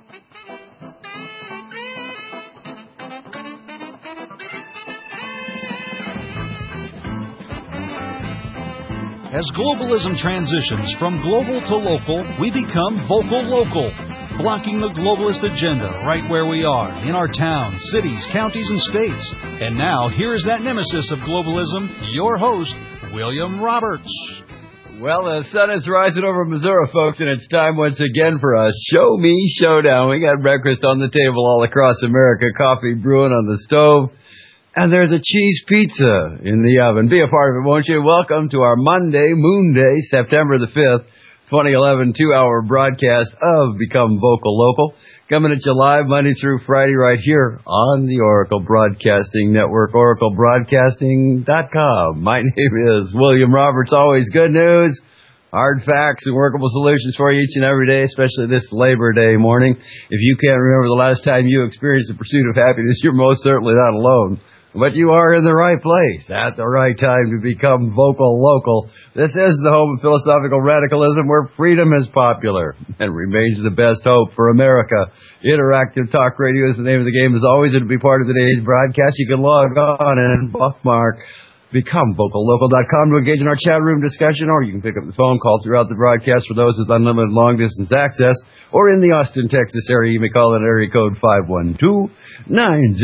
As globalism transitions from global to local, we become vocal local, blocking the globalist agenda right where we are, in our towns, cities, counties, and states. And now, here is that nemesis of globalism, your host, William Roberts. Well, the sun is rising over Missouri, folks, and it's time once again for a Show Me Showdown. We got breakfast on the table all across America, coffee brewing on the stove. And there's a cheese pizza in the oven. Be a part of it, won't you? Welcome to our Monday, Moon Day, September the 5th, 2011, 2-hour broadcast of Become Vocal Local. Coming at you live Monday through Friday right here on the Oracle Broadcasting Network, oraclebroadcasting.com. My name is William Roberts. Always good news, hard facts, and workable solutions for you each and every day, especially this Labor Day morning. If you can't remember the last time you experienced the pursuit of happiness, you're most certainly not alone. But you are in the right place at the right time to become vocal local. This is the home of philosophical radicalism where freedom is popular and remains the best hope for America. Interactive Talk Radio is the name of the game. As always, and to be part of today's broadcast, you can log on and bookmark BecomeVocalLocal.com to engage in our chat room discussion, or you can pick up the phone call throughout the broadcast for those with unlimited long-distance access, or in the Austin, Texas area, you may call in area code 512-904-8014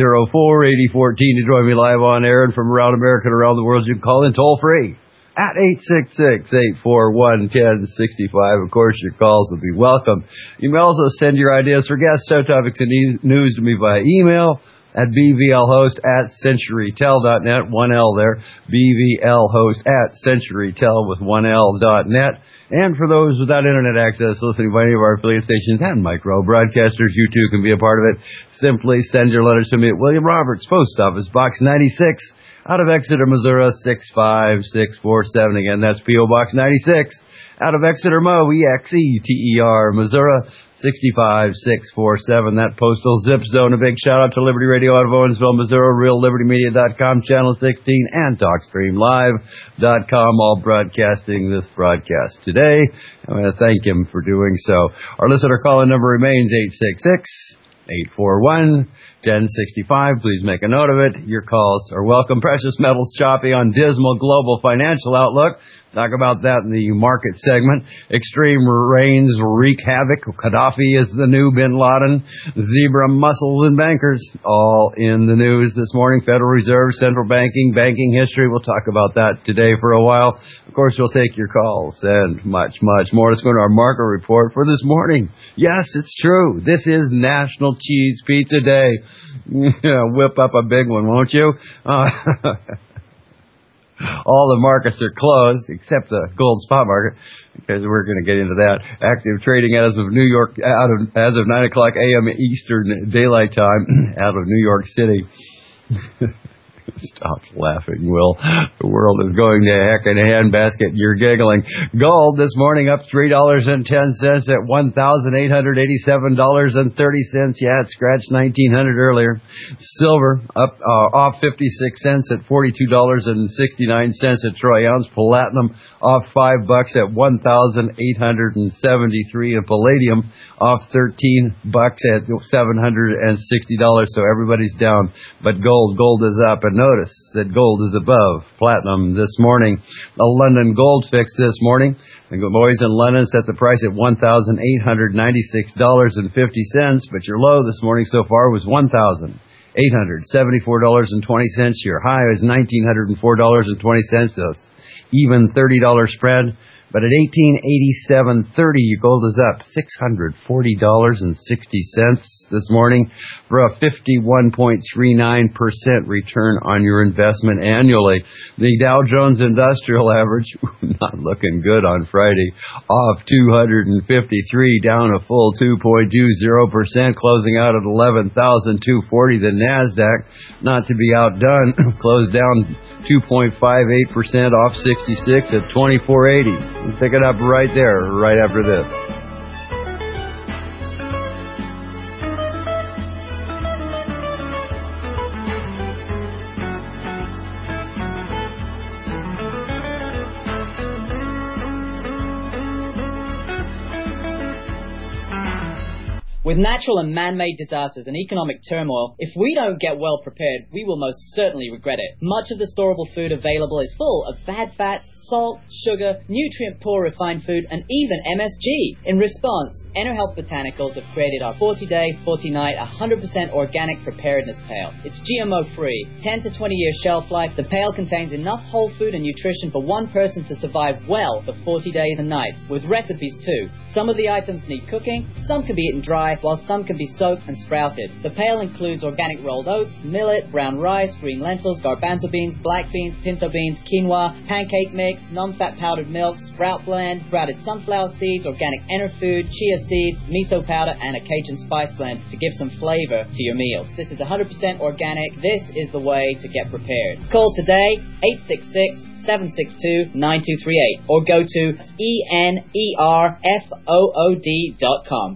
to join me live on air, and from around America and around the world, you can call in toll-free at 866-841-1065. Of course, your calls will be welcome. You may also send your ideas for guests, show topics, and news to me via email at bvlhost@centurytel.net, one L there, bvlhost@centurytel with one L.net. And for those without internet access listening by any of our affiliate stations and micro broadcasters, you too can be a part of it. Simply send your letters to me at William Roberts, Post Office Box 96, out of Exeter, Missouri, 65647. Again, that's P.O. Box 96. Out of Exeter, Exeter, Missouri, 65647. That postal zip zone. A big shout out to Liberty Radio out of Owensville, Missouri, RealLibertyMedia.com, Channel 16, and TalkStreamLive.com, all broadcasting this broadcast today. I want to thank him for doing so. Our listener call-in number remains 866-841-1065. Please make a note of it. Your calls are welcome. Precious metals choppy on dismal global financial outlook. Talk about that in the market segment. Extreme rains wreak havoc. Gaddafi is the new bin Laden. Zebra mussels and bankers all in the news this morning. Federal Reserve, central banking, banking history. We'll talk about that today for a while. Of course, we'll take your calls and much, much more. Let's go to our market report for this morning. Yes, it's true. This is National Cheese Pizza Day. Whip up a big one, won't you? All the markets are closed except the gold spot market, because we're going to get into that. Active trading as of New York, as of 9 o'clock a.m. Eastern Daylight Time, out of New York City. Stop laughing, Will. The world is going to heck in a handbasket. You're giggling. Gold this morning up $3.10 at $1,887.30. Yeah, it scratched 1,900 earlier. Silver up off 56 cents at $42.69 a troy ounce. Platinum off $5 at $1,873. And palladium off $13 at $760. So everybody's down, but gold is up. And notice that gold is above platinum this morning. The London gold fix this morning. The boys in London set the price at $1,896.50, but your low this morning so far was $1,874.20. Your high is $1,904.20. So even $30 spread. But at $1,887.30, your gold is up $640.60 this morning for a 51.39% return on your investment annually. The Dow Jones Industrial Average, not looking good on Friday, off 253, down a full 2.20%, closing out at 11,240. The NASDAQ, not to be outdone, closed down 2.58% off 66 at 2480. We'll pick it up right there, right after this. With natural and man-made disasters and economic turmoil, if we don't get well prepared, we will most certainly regret it. Much of the storable food available is full of bad fats, salt, sugar, nutrient-poor refined food, and even MSG. In response, EnerHealth Botanicals have created our 40-day, 40-night, 100% organic preparedness pail. It's GMO-free, 10 to 20-year shelf life. The pail contains enough whole food and nutrition for one person to survive well for 40 days and nights, with recipes too. Some of the items need cooking, some can be eaten dry, while some can be soaked and sprouted. The pail includes organic rolled oats, millet, brown rice, green lentils, garbanzo beans, black beans, pinto beans, quinoa, pancake mix, non-fat powdered milk, sprout blend, sprouted sunflower seeds, organic Enerfood, chia seeds, miso powder, and a Cajun spice blend to give some flavor to your meals. This is 100% organic. This is the way to get prepared. Call today, 866-762-9238, or go to enerfood.com.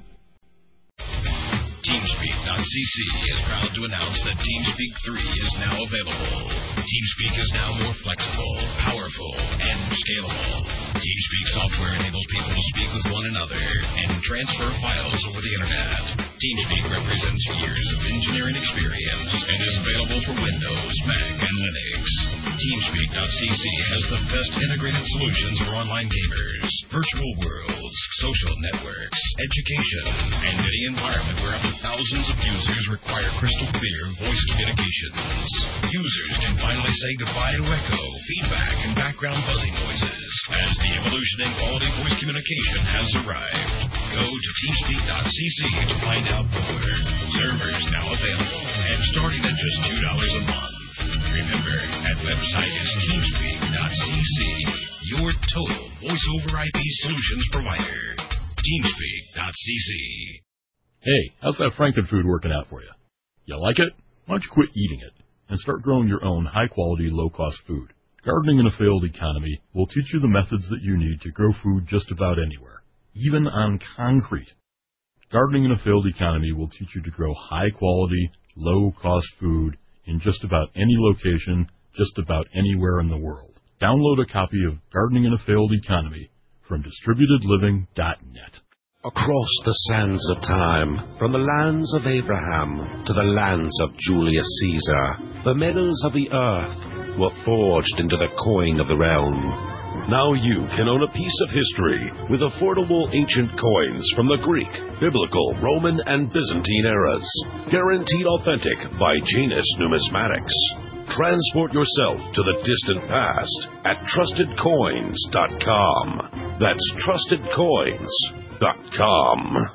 TeamSpeak.cc is proud to announce that TeamSpeak 3 is now available. TeamSpeak is now more flexible, powerful, and scalable. TeamSpeak software enables people to speak with one another and transfer files over the internet. TeamSpeak represents years of engineering experience and is available for Windows, Mac, and Linux. TeamSpeak.cc has the best integrated solutions for online gamers, virtual worlds, social networks, education, and any environment where up to thousands of users require crystal clear voice communications. Users can finally say goodbye to echo, feedback, and background buzzing noises as the evolution in quality voice communication has arrived. Go to TeamSpeak.cc to find out more. Servers now available and starting at just $2 a month. Remember, that website is TeamSpeak.cc, your total voice-over IP solutions provider. TeamSpeak.cc. Hey, how's that Frankenfood working out for you? You like it? Why don't you quit eating it and start growing your own high-quality, low-cost food? Gardening in a Failed Economy will teach you the methods that you need to grow food just about anywhere, even on concrete. Gardening in a Failed Economy will teach you to grow high-quality, low-cost food in just about any location, just about anywhere in the world. Download a copy of Gardening in a Failed Economy from DistributedLiving.net. Across the sands of time, from the lands of Abraham to the lands of Julius Caesar, the meadows of the earth were forged into the coin of the realm. Now you can own a piece of history with affordable ancient coins from the Greek, Biblical, Roman, and Byzantine eras. Guaranteed authentic by Janus Numismatics. Transport yourself to the distant past at TrustedCoins.com. That's TrustedCoins.com.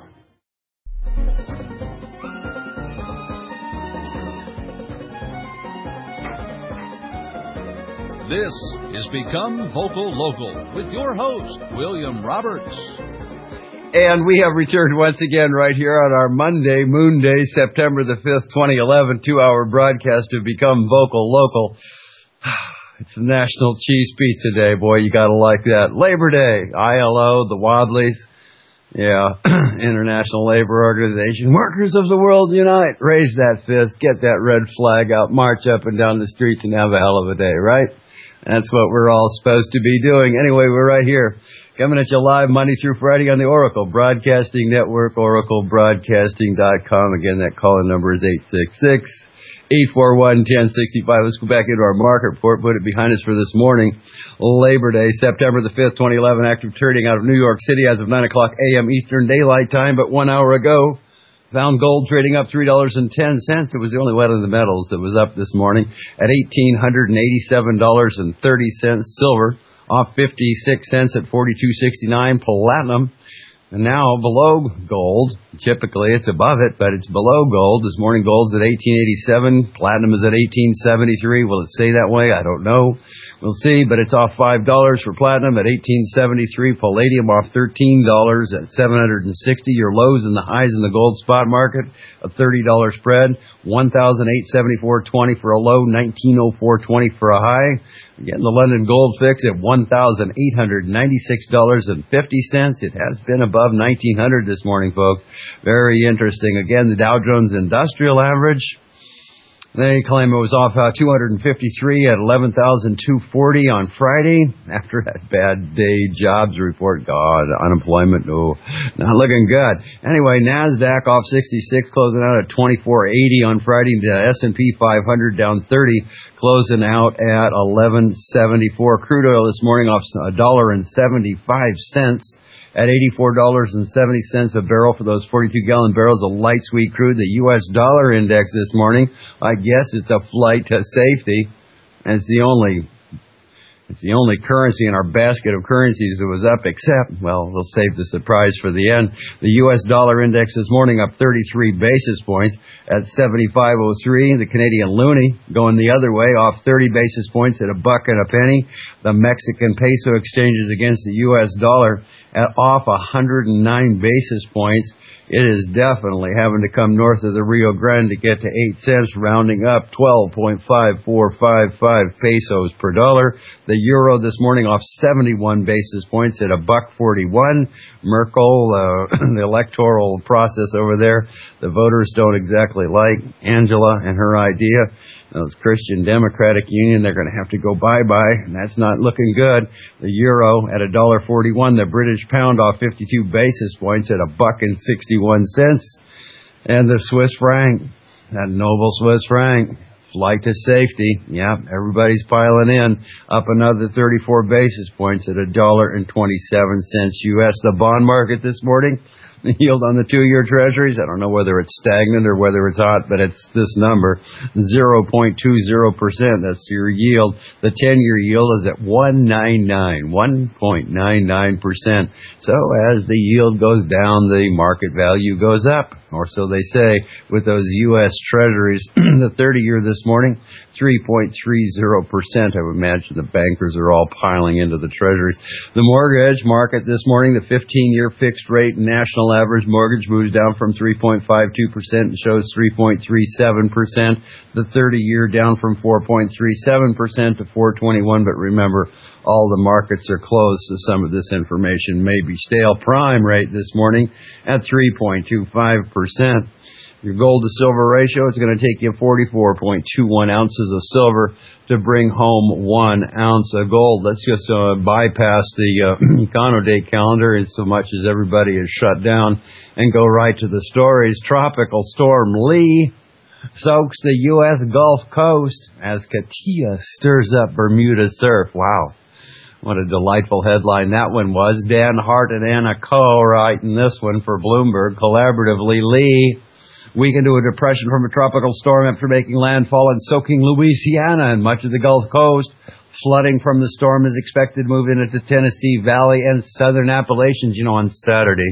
This is Become Vocal Local with your host, William Roberts. And we have returned once again right here on our Monday, Moon Day, September the 5th, 2011, 2-hour broadcast of Become Vocal Local. It's National Cheese Pizza Day, boy, you gotta like that. Labor Day, ILO, the Wadleys, International Labor Organization, workers of the world unite, raise that fist, get that red flag out, march up and down the streets and have a hell of a day, right? That's what we're all supposed to be doing. Anyway, we're right here, coming at you live Monday through Friday on the Oracle Broadcasting Network, oraclebroadcasting.com. Again, that call-in number is 866-841-1065. Let's go back into our market report, put it behind us for this morning. Labor Day, September the 5th, 2011, active trading out of New York City as of 9 o'clock a.m. Eastern Daylight Time, but 1 hour ago. Found gold trading up $3.10. It was the only one of the metals that was up this morning at $1,887.30. Silver off 56 cents at $42.69. Platinum and now below gold. Typically it's above it, but it's below gold. This morning gold's at $18.87. Platinum is at $18.73. Will it stay that way? I don't know. We'll see, but it's off $5 for platinum at $18.73. Palladium off $13 at $760. Your lows and the highs in the gold spot market, a $30 spread, $1,874.20 for a low, $1,904.20 for a high. Again, the London Gold Fix at $1,896.50. It has been above 1,900 this morning, folks. Very interesting. Again, the Dow Jones Industrial Average They claim it was off 253 at 11,240 on Friday after that bad day jobs report. God, unemployment, no, not looking good. Anyway, NASDAQ off 66, closing out at 2480 on Friday. The S&P 500 down 30, closing out at 1174. Crude oil this morning off $1.75 at $84.70 a barrel for those 42-gallon barrels of light sweet crude. The U.S. dollar index this morning, I guess it's a flight to safety, and it's the only currency in our basket of currencies that was up, except, well, we'll save the surprise for the end. The U.S. dollar index this morning up 33 basis points at 75.03. The Canadian loonie going the other way, off 30 basis points at $1.01. The Mexican peso exchanges against the U.S. dollar at off 109 basis points. It is definitely having to come north of the Rio Grande to get to 8 cents, rounding up 12.5455 pesos per dollar. The euro this morning off 71 basis points at $1.41. Merkel, the electoral process over there, the voters don't exactly like Angela and her idea. Those Christian Democratic Union, they're going to have to go bye-bye, and that's not looking good. The euro at $1.41, the British pound off 52 basis points at $1.61. And the Swiss franc, that noble Swiss franc, flight to safety. Yeah, everybody's piling in, up another 34 basis points at $1.27 U.S. The bond market this morning, the yield on the 2-year treasuries, I don't know whether it's stagnant or whether it's hot, but it's this number, 0.20%. That's your yield. The 10-year yield is at 1.99%. So as the yield goes down, the market value goes up, or so they say, with those U.S. treasuries. The 30-year this morning, 3.30%. I would imagine the bankers are all piling into the treasuries. The mortgage market this morning, the 15-year fixed rate national average mortgage moves down from 3.52% and shows 3.37%. The 30-year down from 4.37% to 4.21%. But remember, all the markets are closed, so some of this information may be stale. Prime rate this morning at 3.25%. Your gold to silver ratio, it's going to take you 44.21 ounces of silver to bring home 1 ounce of gold. Let's just bypass the Econo Day calendar in so much as everybody is shut down and go right to the stories. Tropical storm Lee soaks the U.S. Gulf Coast as Katia stirs up Bermuda surf. Wow. What a delightful headline that one was. Dan Hart and Anna Coe writing this one for Bloomberg. Collaboratively, Lee weakened to a depression from a tropical storm after making landfall and soaking Louisiana and much of the Gulf Coast. Flooding from the storm is expected to move into the Tennessee Valley and southern Appalachians. You know, on Saturday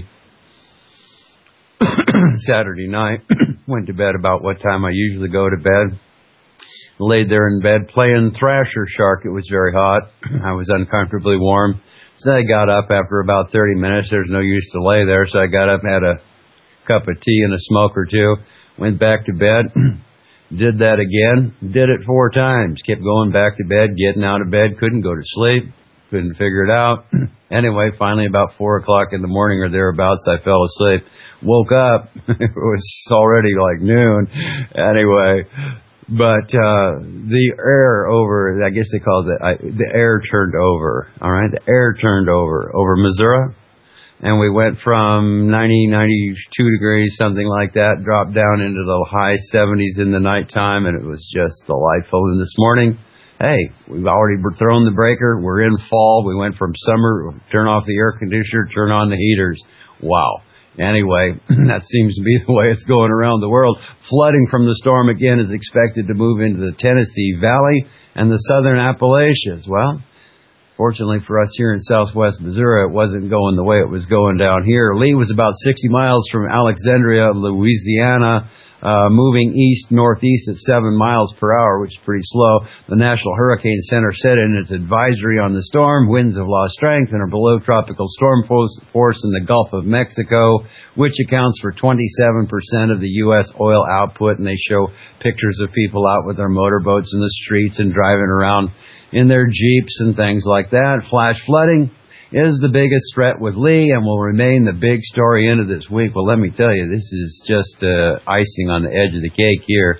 night, went to bed about what time I usually go to bed. Laid there in bed playing Thrasher Shark. It was very hot. I was uncomfortably warm. So I got up after about 30 minutes. There's no use to lay there. So I got up, had a cup of tea and a smoke or two, went back to bed, did that again, did it 4 times, kept going back to bed, getting out of bed, couldn't go to sleep, couldn't figure it out. Anyway, finally about 4 o'clock in the morning or thereabouts, I fell asleep, woke up, it was already like noon, anyway. But the air over, I guess they call it, the air turned over, all right? The air turned over Missouri. And we went from 90, 92 degrees, something like that, dropped down into the high 70s in the nighttime, and it was just delightful. And this morning, hey, we've already thrown the breaker. We're in fall. We went from summer, turn off the air conditioner, turn on the heaters. Wow. Anyway, that seems to be the way it's going around the world. Flooding from the storm again is expected to move into the Tennessee Valley and the southern Appalachians. Well, fortunately for us here in southwest Missouri, it wasn't going the way it was going down here. Lee was about 60 miles from Alexandria, Louisiana, moving east-northeast at 7 miles per hour, which is pretty slow. The National Hurricane Center said in its advisory on the storm, winds have lost strength and are below tropical storm force in the Gulf of Mexico, which accounts for 27% of the U.S. oil output. And they show pictures of people out with their motorboats in the streets and driving around in their Jeeps and things like that. Flash flooding is the biggest threat with Lee and will remain the big story into this week. Well, let me tell you, this is just icing on the edge of the cake here.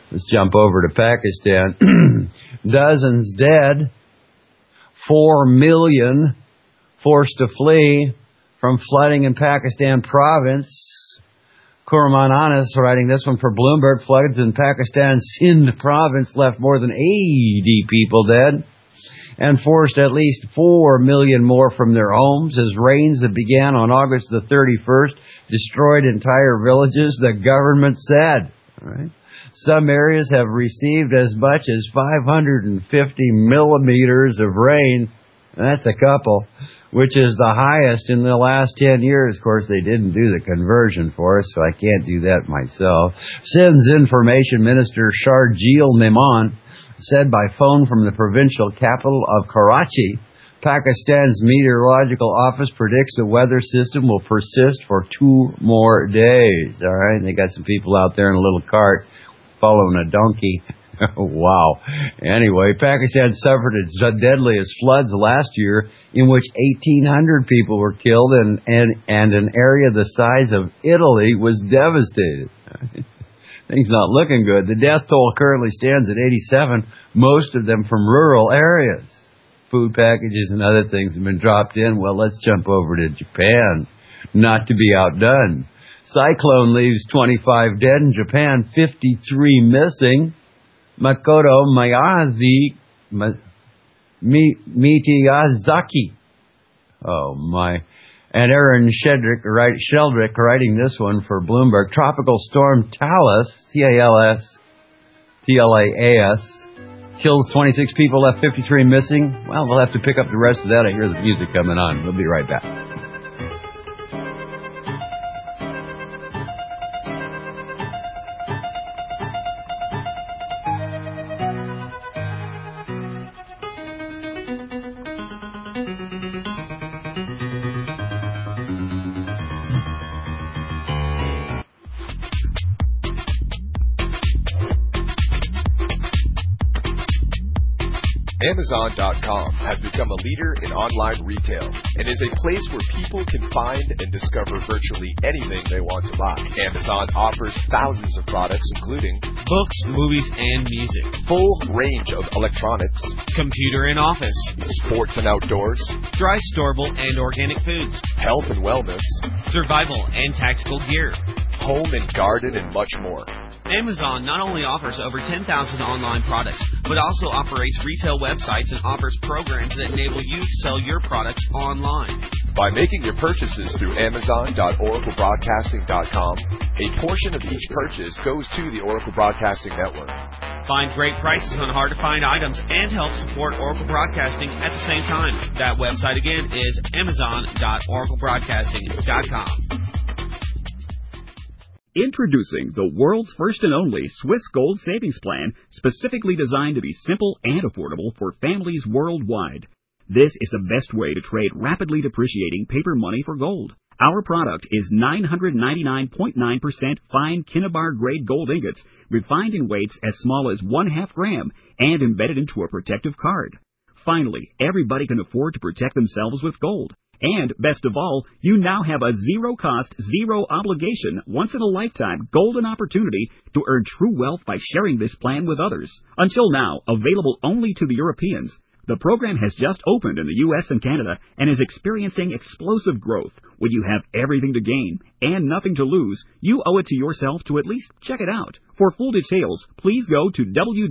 Let's jump over to Pakistan. Dozens dead. 4 million forced to flee from flooding in Pakistan province. Kurman Anas writing this one for Bloomberg. Floods in Pakistan's Sindh province left more than 80 people dead and forced at least 4 million more from their homes as rains that began on August the 31st destroyed entire villages, the government said. All right. Some areas have received as much as 550 millimeters of rain. That's a couple, which is the highest in the last 10 years. Of course, they didn't do the conversion for us, so I can't do that myself. Sindh's Information Minister Sharjeel Memon said by phone from the provincial capital of Karachi, Pakistan's meteorological office predicts the weather system will persist for 2 more days. All right, and they got some people out there in a little cart following a donkey. Wow. Anyway, Pakistan suffered its deadliest floods last year, in which 1,800 people were killed, and an area the size of Italy was devastated. Things not looking good. The death toll currently stands at 87, most of them from rural areas. Food packages and other things have been dropped in. Well, let's jump over to Japan, not to be outdone. Cyclone leaves 25 dead in Japan, 53 missing. Makoto Miyazaki. Oh, my. And Aaron Sheldrick writing this one for Bloomberg. Tropical storm Talas, T-L-A-S, kills 26 people, left 53 missing. Well, we'll have to pick up the rest of that. I hear the music coming on. We'll be right back. Amazon.com has become a leader in online retail and is a place where people can find and discover virtually anything they want to buy. Amazon offers thousands of products including books, movies, and music, full range of electronics, computer and office, sports and outdoors, dry, storable, and organic foods, health and wellness, survival and tactical gear, home and garden, and much more. Amazon not only offers over 10,000 online products, but also operates retail websites and offers programs that enable you to sell your products online. By making your purchases through Amazon.OracleBroadcasting.com, a portion of each purchase goes to the Oracle Broadcasting Network. Find great prices on hard-to-find items and help support Oracle Broadcasting at the same time. That website again is Amazon.OracleBroadcasting.com. Introducing the world's first and only Swiss Gold Savings Plan, specifically designed to be simple and affordable for families worldwide. This is the best way to trade rapidly depreciating paper money for gold. Our product is 999.9% fine Kinnabar grade gold ingots, refined in weights as small as 1/2 gram and embedded into a protective card. Finally, everybody can afford to protect themselves with gold. And, best of all, you now have a zero-cost, zero-obligation, once-in-a-lifetime golden opportunity to earn true wealth by sharing this plan with others. Until now, available only to the Europeans, the program has just opened in the U.S. and Canada and is experiencing explosive growth. When you have everything to gain and nothing to lose, you owe it to yourself to at least check it out. For full details, please go to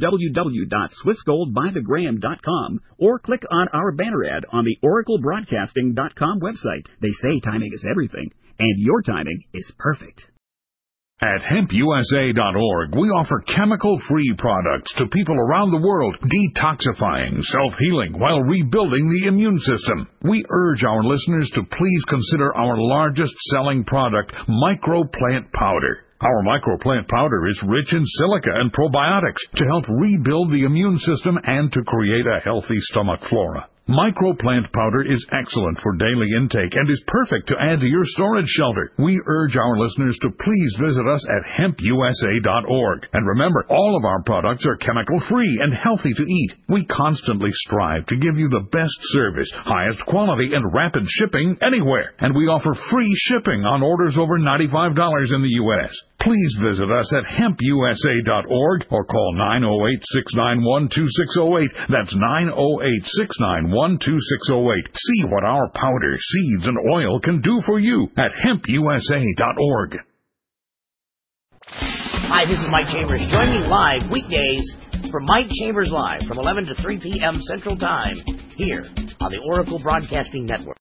www.swissgoldbythegram.com or click on our banner ad on the oraclebroadcasting.com website. They say timing is everything, and your timing is perfect. At hempusa.org, we offer chemical-free products to people around the world, detoxifying, self-healing, while rebuilding the immune system. We urge our listeners to please consider our largest-selling product, Microplant Powder. Our Microplant Powder is rich in silica and probiotics to help rebuild the immune system and to create a healthy stomach flora. Microplant Powder is excellent for daily intake and is perfect to add to your storage shelter. We urge our listeners to please visit us at hempusa.org. And remember, all of our products are chemical-free and healthy to eat. We constantly strive to give you the best service, highest quality, and rapid shipping anywhere. And we offer free shipping on orders over $95 in the U.S. please visit us at hempusa.org or call 908-691-2608. That's 908-691-2608. See what our powder, seeds, and oil can do for you at hempusa.org. Hi, this is Mike Chambers. Join me live weekdays for Mike Chambers Live from 11 to 3 p.m. Central Time here on the Oracle Broadcasting Network.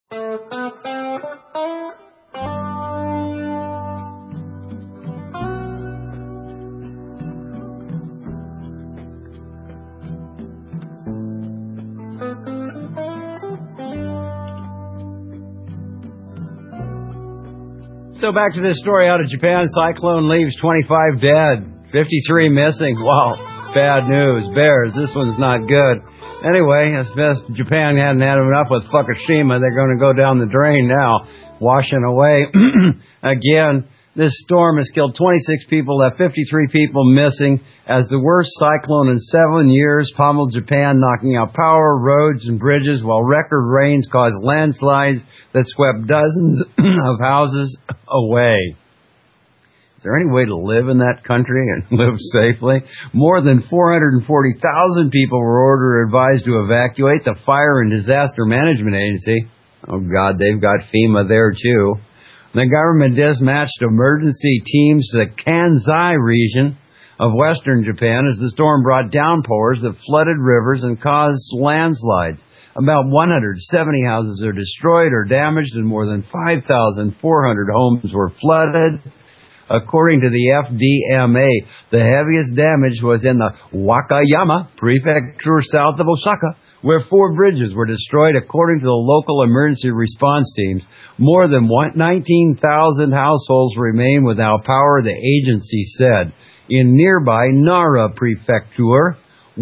So back to this story out of Japan. Cyclone leaves 25 dead, 53 missing. Wow, bad news. Bears, this one's not good. Anyway, as best Japan hadn't had enough with Fukushima, they're going to go down the drain now, washing away. Again, this storm has killed 26 people, left 53 people missing, as the worst cyclone in 7 years pummeled Japan, knocking out power, roads, and bridges, while record rains caused landslides that swept dozens of houses away. Is there any way to live in that country and live safely? More than 440,000 people were ordered or advised to evacuate. The Fire and Disaster Management Agency, oh God, they've got FEMA there too. The government dispatched emergency teams to the Kansai region of western Japan as the storm brought downpours that flooded rivers and caused landslides. About 170 houses are destroyed or damaged, and more than 5,400 homes were flooded. According to the FDMA, the heaviest damage was in the Wakayama prefecture south of Osaka, where 4 bridges were destroyed. According to the local emergency response teams, more than 19,000 households remain without power, the agency said. In nearby Nara prefecture,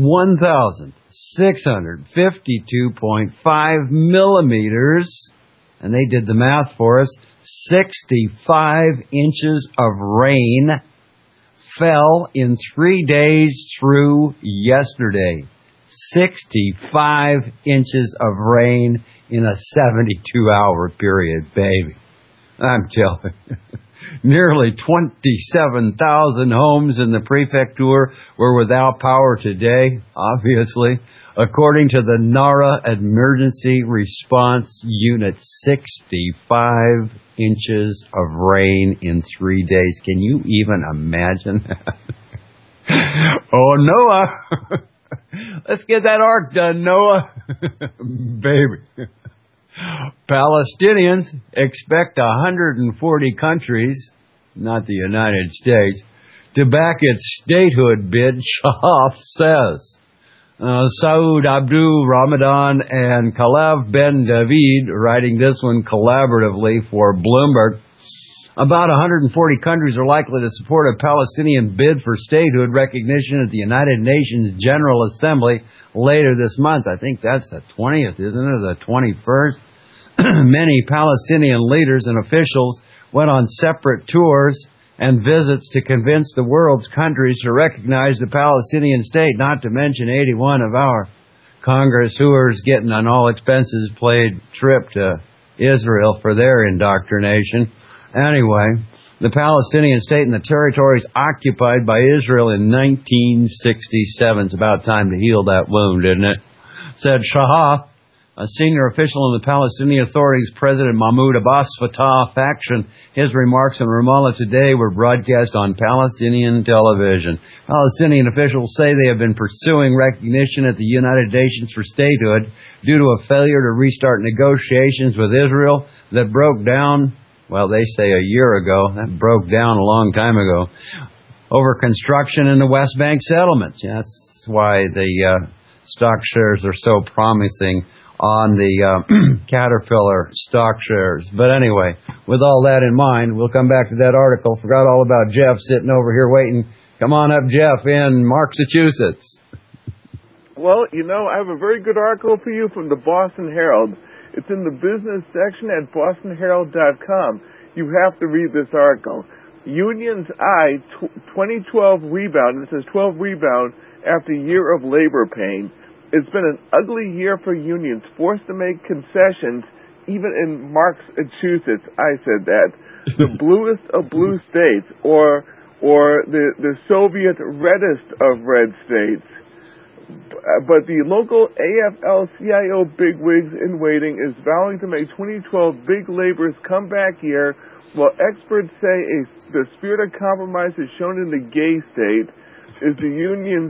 1,652.5 millimeters, and they did the math for us, 65 inches of rain fell in 3 days through yesterday. 65 inches of rain in a 72-hour period, baby. I'm telling you. Nearly 27,000 homes in the prefecture were without power today, obviously. According to the Nara Emergency Response Unit, 65 inches of rain in 3 days. Can you even imagine that? Oh, Noah! Let's get that ark done, Noah. Baby. Palestinians expect 140 countries, not the United States, to back its statehood bid, Shahaf says. Saud Abdul Ramadan and Khalaf Ben David, writing this one collaboratively for Bloomberg. About 140 countries are likely to support a Palestinian bid for statehood recognition at the United Nations General Assembly later this month. I think that's the 20th, isn't it? The 21st. Many Palestinian leaders and officials went on separate tours and visits to convince the world's countries to recognize the Palestinian state, not to mention 81 of our Congresswoers getting an all-expenses-paid trip to Israel for their indoctrination. Anyway, the Palestinian state and the territories occupied by Israel in 1967. It's about time to heal that wound, isn't it? Said Shahaf, a senior official in the Palestinian Authority's President Mahmoud Abbas Fatah faction. His remarks in Ramallah today were broadcast on Palestinian television. Palestinian officials say they have been pursuing recognition at the United Nations for statehood due to a failure to restart negotiations with Israel that broke down, well, they say a year ago. That broke down a long time ago. Over construction in the West Bank settlements. Yeah, that's why the stock shares are so promising on the Caterpillar stock shares. But anyway, with all that in mind, we'll come back to that article. Forgot all about Jeff sitting over here waiting. Come on up, Jeff, in Massachusetts. Well, you know, I have a very good article for you from the Boston Herald. It's in the business section at bostonherald.com. You have to read this article. Unions eye 2012 rebound. It says 12 rebound after a year of labor pain. It's been an ugly year for unions, forced to make concessions, even in Massachusetts. I said that. The bluest of blue states, or or the Soviet reddest of red states. But the local AFL-CIO bigwigs in waiting is vowing to make 2012 big labor's comeback year, while experts say the spirit of compromise is shown in the gay state is the union's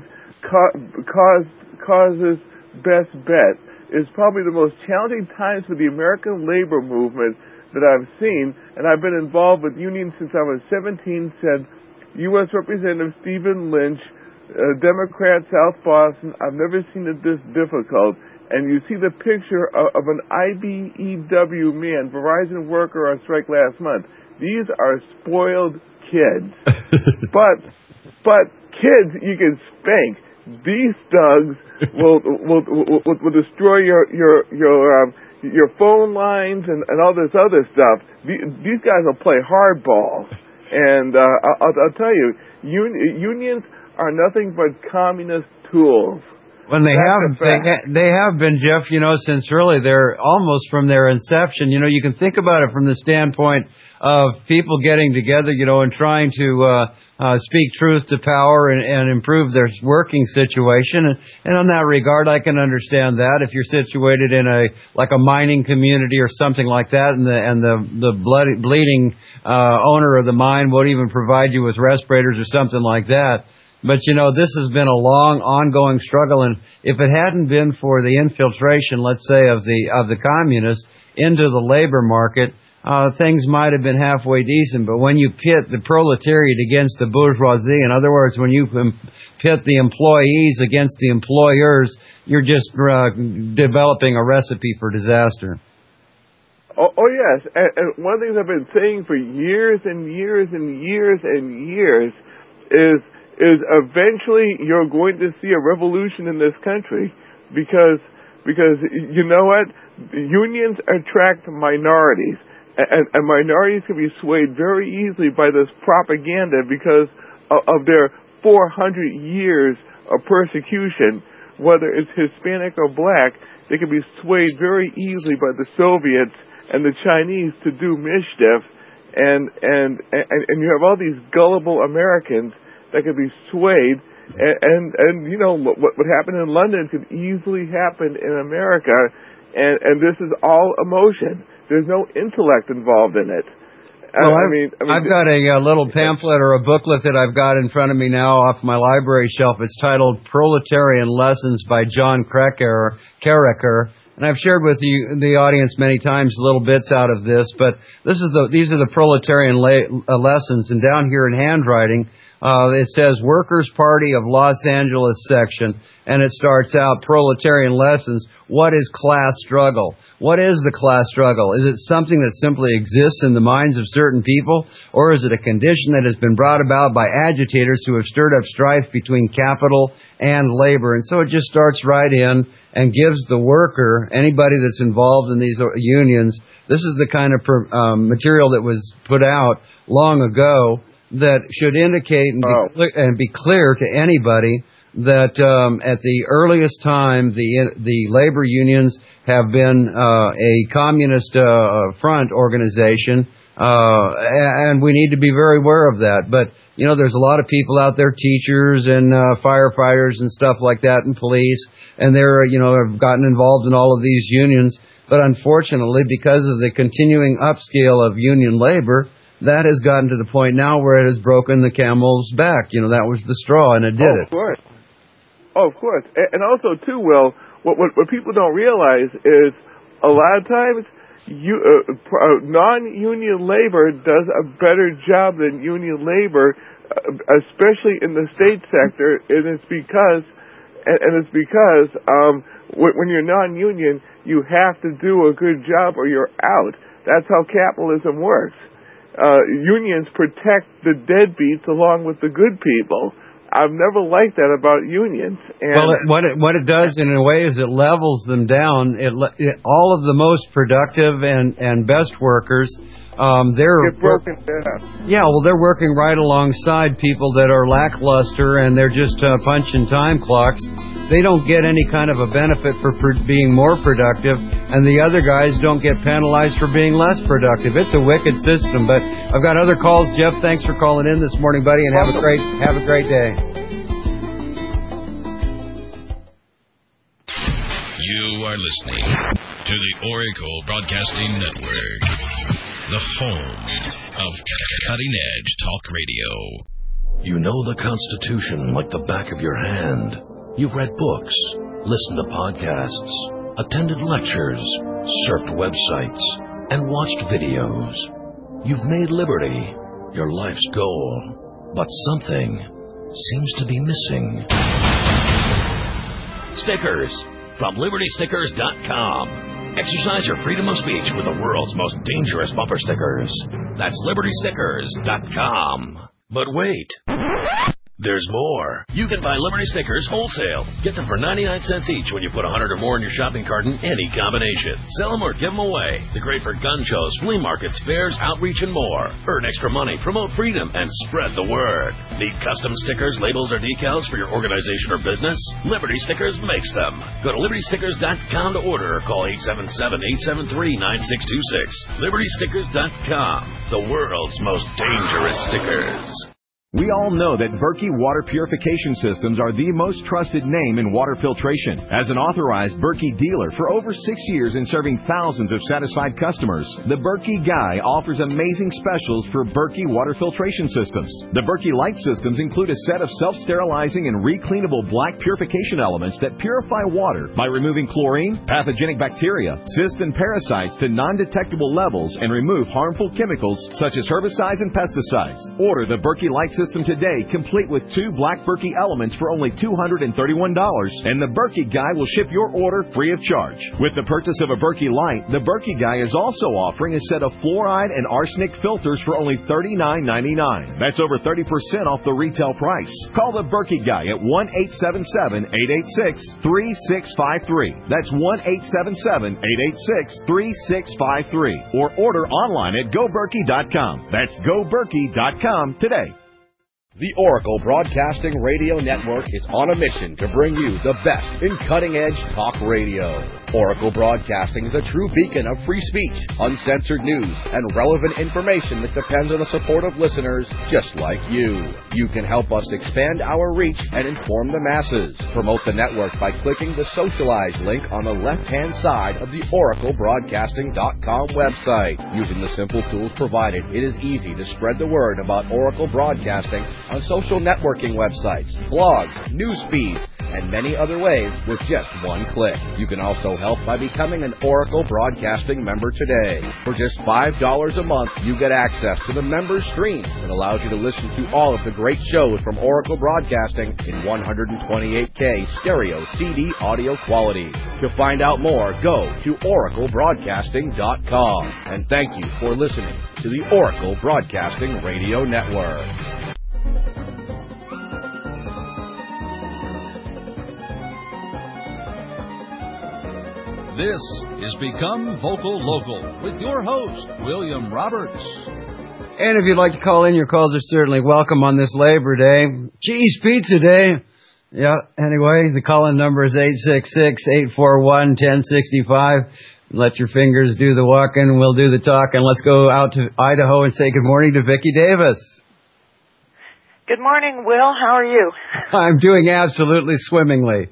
cause's best bet. Is probably the most challenging times for the American labor movement that I've seen, and I've been involved with unions since I was 17, said U.S. Representative Stephen Lynch, Democrat, South Boston. I've never seen it this difficult. And you see the picture of an IBEW man, Verizon worker on strike last month. These are spoiled kids. but kids you can spank. These thugs will destroy your phone lines and all this other stuff. These guys will play hardball. And I'll tell you, unions are nothing but communist tools. When they have been, Jeff, since really they're almost from their inception. You can think about it from the standpoint of people getting together, and trying to speak truth to power and improve their working situation. And in that regard, I can understand that if you're situated in a mining community or something like that, and the bleeding owner of the mine won't even provide you with respirators or something like that. But, this has been a long, ongoing struggle, and if it hadn't been for the infiltration, let's say, of the communists into the labor market, things might have been halfway decent. But when you pit the proletariat against the bourgeoisie, in other words, when you pit the employees against the employers, you're just developing a recipe for disaster. Oh yes, and one of the things I've been saying for years and years and years and years is eventually you're going to see a revolution in this country because you know what? Unions attract minorities, and minorities can be swayed very easily by this propaganda because of their 400 years of persecution. Whether it's Hispanic or black, they can be swayed very easily by the Soviets and the Chinese to do mischief, and you have all these gullible Americans that could be swayed, and what happened in London could easily happen in America, and this is all emotion. There's no intellect involved in it. Well, I've got a little pamphlet or a booklet that I've got in front of me now off my library shelf. It's titled Proletarian Lessons by John Carreker, and I've shared with you the audience many times little bits out of this, but these are the proletarian lessons, and down here in handwriting, it says Workers' Party of Los Angeles section, and it starts out proletarian lessons. What is class struggle? What is the class struggle? Is it something that simply exists in the minds of certain people, or is it a condition that has been brought about by agitators who have stirred up strife between capital and labor? And so it just starts right in and gives the worker, anybody that's involved in these unions, this is the kind of material that was put out long ago that should indicate and be clear to anybody that at the earliest time the labor unions have been a communist front organization, and we need to be very aware of that. But there's a lot of people out there, teachers and firefighters and stuff like that, and police, and they're have gotten involved in all of these unions. But unfortunately, because of the continuing upscale of union labor, that has gotten to the point now where it has broken the camel's back. That was the straw, and it did it. Of course. And also, too, Will, what people don't realize is a lot of times non-union labor does a better job than union labor, especially in the state sector, and it's because when you're non-union, you have to do a good job or you're out. That's how capitalism works. Unions protect the deadbeats along with the good people. I've never liked that about unions. And what it does in a way is it levels them down. All of the most productive and best workers they're get broken down. Yeah, well, they're working right alongside people that are lackluster and they're just punching time clocks. They don't get any kind of a benefit for being more productive, and the other guys don't get penalized for being less productive. It's a wicked system, but I've got other calls. Jeff, thanks for calling in this morning, buddy, and have a great day. You are listening to the Oracle Broadcasting Network, the home of cutting-edge talk radio. You know the Constitution like the back of your hand. You've read books, listened to podcasts, attended lectures, surfed websites, and watched videos. You've made liberty your life's goal, but something seems to be missing. Stickers from LibertyStickers.com. Exercise your freedom of speech with the world's most dangerous bumper stickers. That's LibertyStickers.com. But wait. There's more. You can buy Liberty Stickers wholesale. Get them for 99 cents each when you put 100 or more in your shopping cart in any combination. Sell them or give them away. They're great for gun shows, flea markets, fairs, outreach, and more. Earn extra money, promote freedom, and spread the word. Need custom stickers, labels, or decals for your organization or business? Liberty Stickers makes them. Go to LibertyStickers.com to order or call 877-873-9626. LibertyStickers.com. The world's most dangerous stickers. We all know that Berkey Water Purification Systems are the most trusted name in water filtration. As an authorized Berkey dealer for over 6 years and serving thousands of satisfied customers, the Berkey Guy offers amazing specials for Berkey water filtration systems. The Berkey Light systems include a set of self-sterilizing and recleanable black purification elements that purify water by removing chlorine, pathogenic bacteria, cysts, and parasites to non-detectable levels and remove harmful chemicals such as herbicides and pesticides. Order the Berkey Light system today, complete with 2 black Berkey elements for only $231, and the Berkey Guy will ship your order free of charge. With the purchase of a Berkey Light, the Berkey Guy is also offering a set of fluoride and arsenic filters for only $39.99. That's over 30% off the retail price. Call the Berkey Guy at 1-877-886-3653. That's 1-877-886-3653. Or order online at GoBerkey.com. That's GoBerkey.com today. The Oracle Broadcasting Radio Network is on a mission to bring you the best in cutting-edge talk radio. Oracle Broadcasting is a true beacon of free speech, uncensored news, and relevant information that depends on the support of listeners just like you. You can help us expand our reach and inform the masses. Promote the network by clicking the Socialize link on the left-hand side of the OracleBroadcasting.com website. Using the simple tools provided, it is easy to spread the word about Oracle Broadcasting on social networking websites, blogs, news feeds, and many other ways with just one click. You can also help by becoming an Oracle Broadcasting member today. For just $5 a month, you get access to the members stream that allows you to listen to all of the great shows from Oracle Broadcasting in 128K stereo CD audio quality. To find out more, go to oraclebroadcasting.com. And thank you for listening to the Oracle Broadcasting Radio Network. This is Become Vocal Local with your host, William Roberts. And if you'd like to call in, your calls are certainly welcome on this Labor Day. Cheese Pizza Day. Yeah, anyway, the call-in number is 866-841-1065. Let your fingers do the walking, we'll do the talking. Let's go out to Idaho and say good morning to Vicki Davis. Good morning, Will. How are you? I'm doing absolutely swimmingly.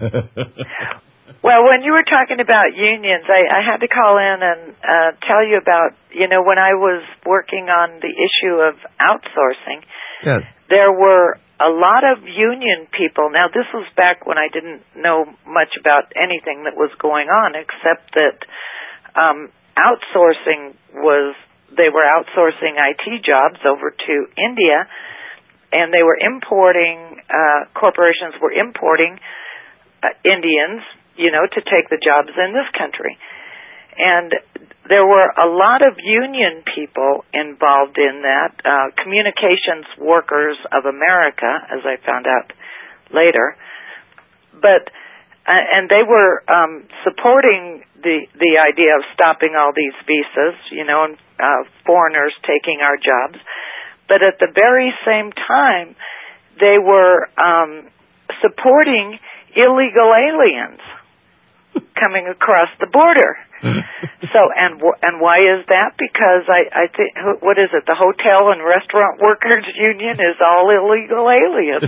Well, when you were talking about unions, I had to call in and tell you about, when I was working on the issue of outsourcing, yes, there were a lot of union people. Now, this was back when I didn't know much about anything that was going on, except that outsourcing they were outsourcing IT jobs over to India, and they were importing, corporations were importing Indians, to take the jobs in this country. And there were a lot of union people involved in that, Communications Workers of America, as I found out later. But and they were supporting the idea of stopping all these visas, and foreigners taking our jobs. But at the very same time, they were supporting illegal aliens coming across the border. So, and why is that? Because I think, what is it? The Hotel and Restaurant Workers Union is all illegal aliens.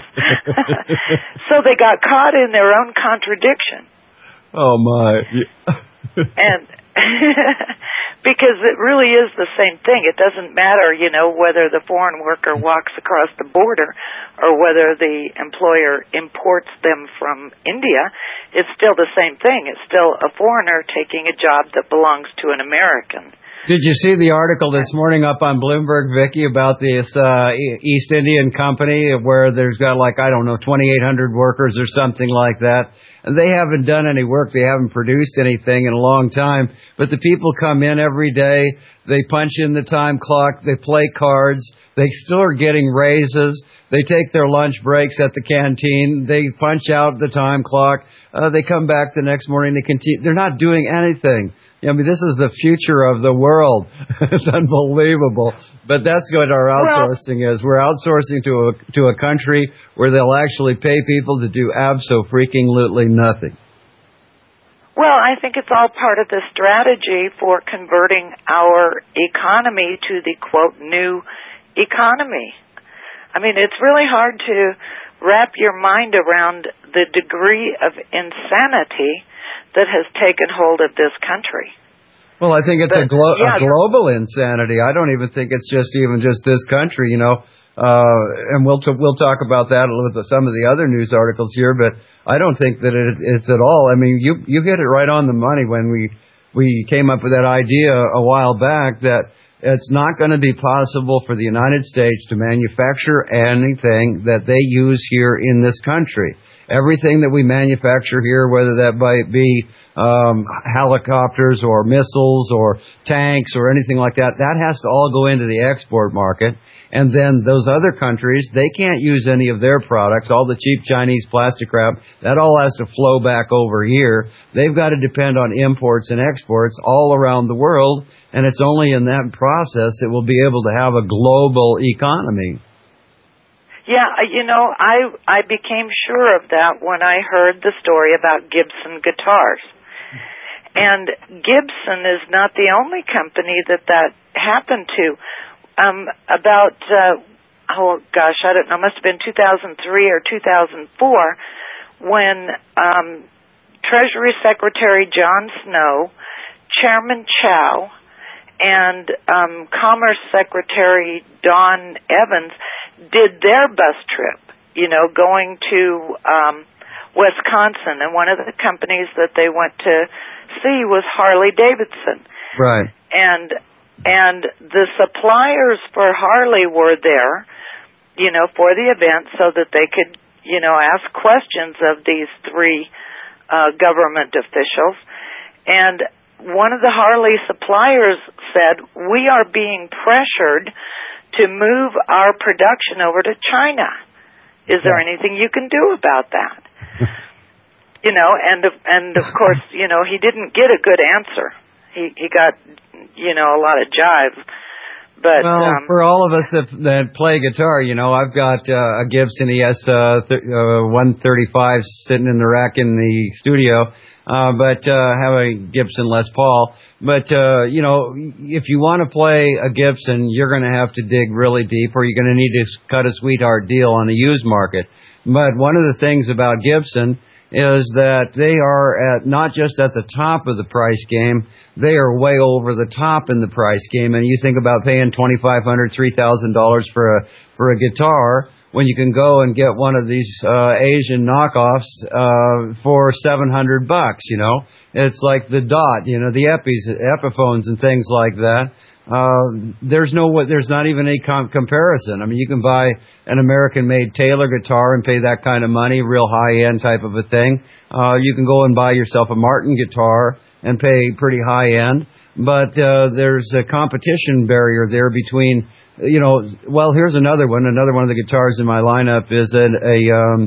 So they got caught in their own contradiction. Oh my! And because it really is the same thing. It doesn't matter, whether the foreign worker walks across the border or whether the employer imports them from India. It's still the same thing. It's still a foreigner taking a job that belongs to an American. Did you see the article this morning up on Bloomberg, Vicki, about this East Indian company where there's got 2,800 workers or something like that? And they haven't done any work. They haven't produced anything in a long time. But the people come in every day. They punch in the time clock. They play cards. They still are getting raises. They take their lunch breaks at the canteen. They punch out the time clock. They come back the next morning. They continue. They're not doing anything. I mean, this is the future of the world. It's unbelievable. But that's what our outsourcing is. We're outsourcing to a country where they'll actually pay people to do abso-freaking-lutely nothing. Well, I think it's all part of the strategy for converting our economy to the, quote, new economy. I mean, it's really hard to wrap your mind around the degree of insanity that has taken hold of this country. Well, I think it's a global insanity. I don't even think it's just this country, and we'll talk about that a little bit, some of the other news articles here, but I don't think that it's at all. I mean, you hit it right on the money when we came up with that idea a while back that it's not going to be possible for the United States to manufacture anything that they use here in this country. Everything that we manufacture here, whether that might be helicopters or missiles or tanks or anything like that, that has to all go into the export market. And then those other countries, they can't use any of their products, all the cheap Chinese plastic crap, that all has to flow back over here. They've got to depend on imports and exports all around the world, and it's only in that process that we'll be able to have a global economy. Yeah, I became sure of that when I heard the story about Gibson guitars. And Gibson is not the only company that happened to. I don't know, must have been 2003 or 2004 when Treasury Secretary John Snow, Chairman Chow, and Commerce Secretary Don Evans did their bus trip, going to Wisconsin, and one of the companies that they went to see was Harley Davidson. Right. And the suppliers for Harley were there, for the event so that they could, ask questions of these three government officials. And one of the Harley suppliers said, "We are being pressured to move our production over to China. Is there anything you can do about that?" And of course, he didn't get a good answer. He got, a lot of jive. But for all of us that play guitar, I've got a Gibson ES 135 sitting in the rack in the studio. But have a Gibson Les Paul. But, if you want to play a Gibson, you're going to have to dig really deep, or you're going to need to cut a sweetheart deal on the used market. But one of the things about Gibson is that they are not just at the top of the price game, they are way over the top in the price game. And you think about paying $2,500, $3,000 for a guitar, when you can go and get one of these Asian knockoffs for $700, It's like the Dot, the Epiphones and things like that. There's not even any comparison. I mean, you can buy an American-made Taylor guitar and pay that kind of money, real high-end type of a thing. You can go and buy yourself a Martin guitar and pay pretty high-end. But there's a competition barrier there between... here's another one. Another one of the guitars in my lineup is a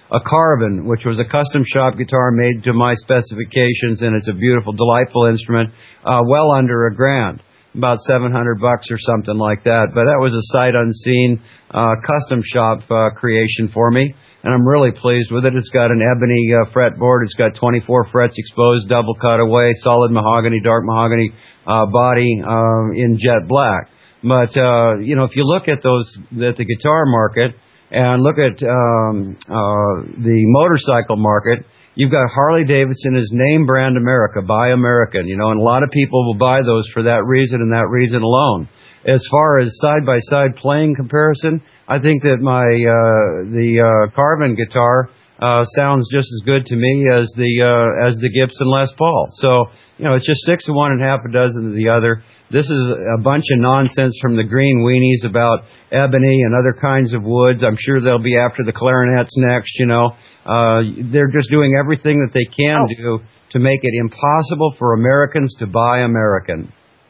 a Carvin, which was a custom shop guitar made to my specifications, and it's a beautiful, delightful instrument, well under $1,000. About $700 or something like that. But that was a sight unseen custom shop creation for me, and I'm really pleased with it. It's got an ebony fretboard. It's got 24 frets exposed, double cutaway, solid mahogany, dark mahogany body in jet black. But if you look at the guitar market and look at the motorcycle market, you've got Harley Davidson as name brand America, buy American, and a lot of people will buy those for that reason and that reason alone. As far as side-by-side playing comparison, I think that the Carvin guitar sounds just as good to me as the Gibson Les Paul. So, it's just 6 of one and half a dozen of the other. This is a bunch of nonsense from the green weenies about ebony and other kinds of woods. I'm sure they'll be after the clarinets next, They're just doing everything that they can do to make it impossible for Americans to buy American.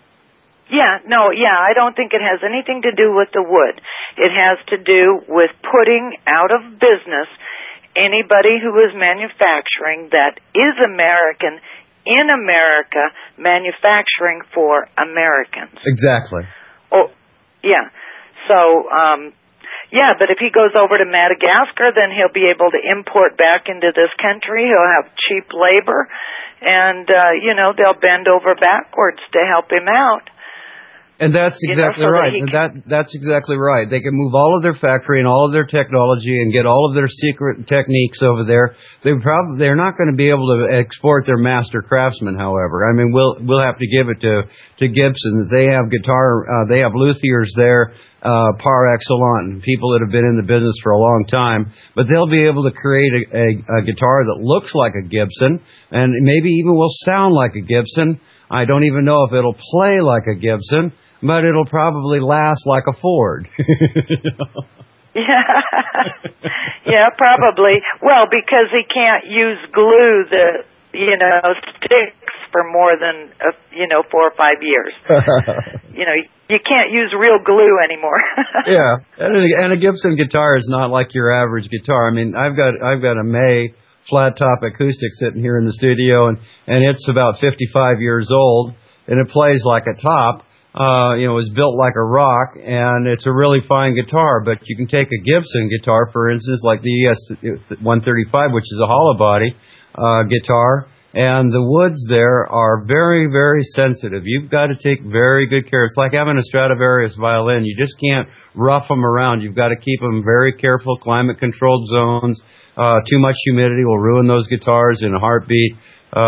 I don't think it has anything to do with the wood. It has to do with putting out of business anybody who is manufacturing that is American in America, manufacturing for Americans. Exactly. Oh, yeah. So, but if he goes over to Madagascar, then he'll be able to import back into this country. He'll have cheap labor, and, they'll bend over backwards to help him out. And that's exactly right. That's exactly right. They can move all of their factory and all of their technology and get all of their secret techniques over there. They're not going to be able to export their master craftsmen, however. I mean, we'll have to give it to Gibson. They have they have luthiers there, par excellence, people that have been in the business for a long time. But they'll be able to create a guitar that looks like a Gibson and maybe even will sound like a Gibson. I don't even know if it'll play like a Gibson, but it'll probably last like a Ford. Yeah, probably. Well, because he can't use glue sticks for more than 4 or 5 years. You can't use real glue anymore. Yeah, and a Gibson guitar is not like your average guitar. I mean, I've got a May flat top acoustic sitting here in the studio, and it's about 55 years old, and it plays like a top. It was built like a rock, and it's a really fine guitar. But you can take a Gibson guitar, for instance, like the ES-135, which is a hollow body guitar, and the woods there are very, very sensitive. You've got to take very good care. It's like having a Stradivarius violin. You just can't rough them around. You've got to keep them very careful, climate-controlled zones. Too much humidity will ruin those guitars in a heartbeat.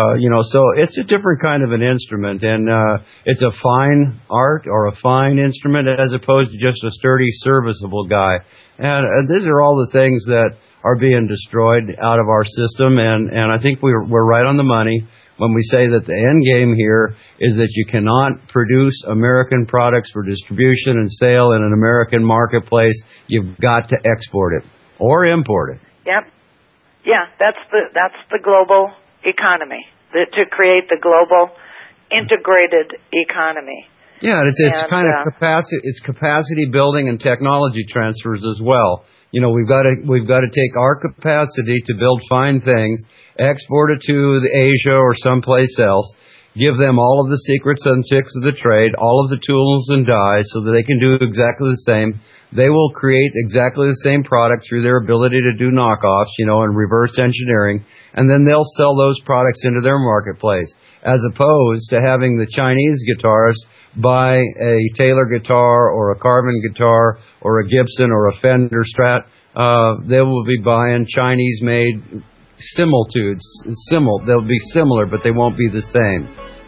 So it's a different kind of an instrument, and it's a fine art or a fine instrument as opposed to just a sturdy, serviceable guy. And these are all the things that are being destroyed out of our system, and I think we're right on the money when we say that the end game here is that you cannot produce American products for distribution and sale in an American marketplace. You've got to export it or import it. Yep. Yeah, that's the global economy, to create the global integrated economy. Yeah, it's kind of capacity. It's capacity building and technology transfers as well. We've got to take our capacity to build fine things, export it to Asia or someplace else, give them all of the secrets and tricks of the trade, all of the tools and dies, so that they can do exactly the same. They will create exactly the same product through their ability to do knockoffs, and reverse engineering, and then they'll sell those products into their marketplace, as opposed to having the Chinese guitarists buy a Taylor guitar or a Carvin guitar or a Gibson or a Fender Strat. They will be buying Chinese-made similitudes. They'll be similar, but they won't be the same.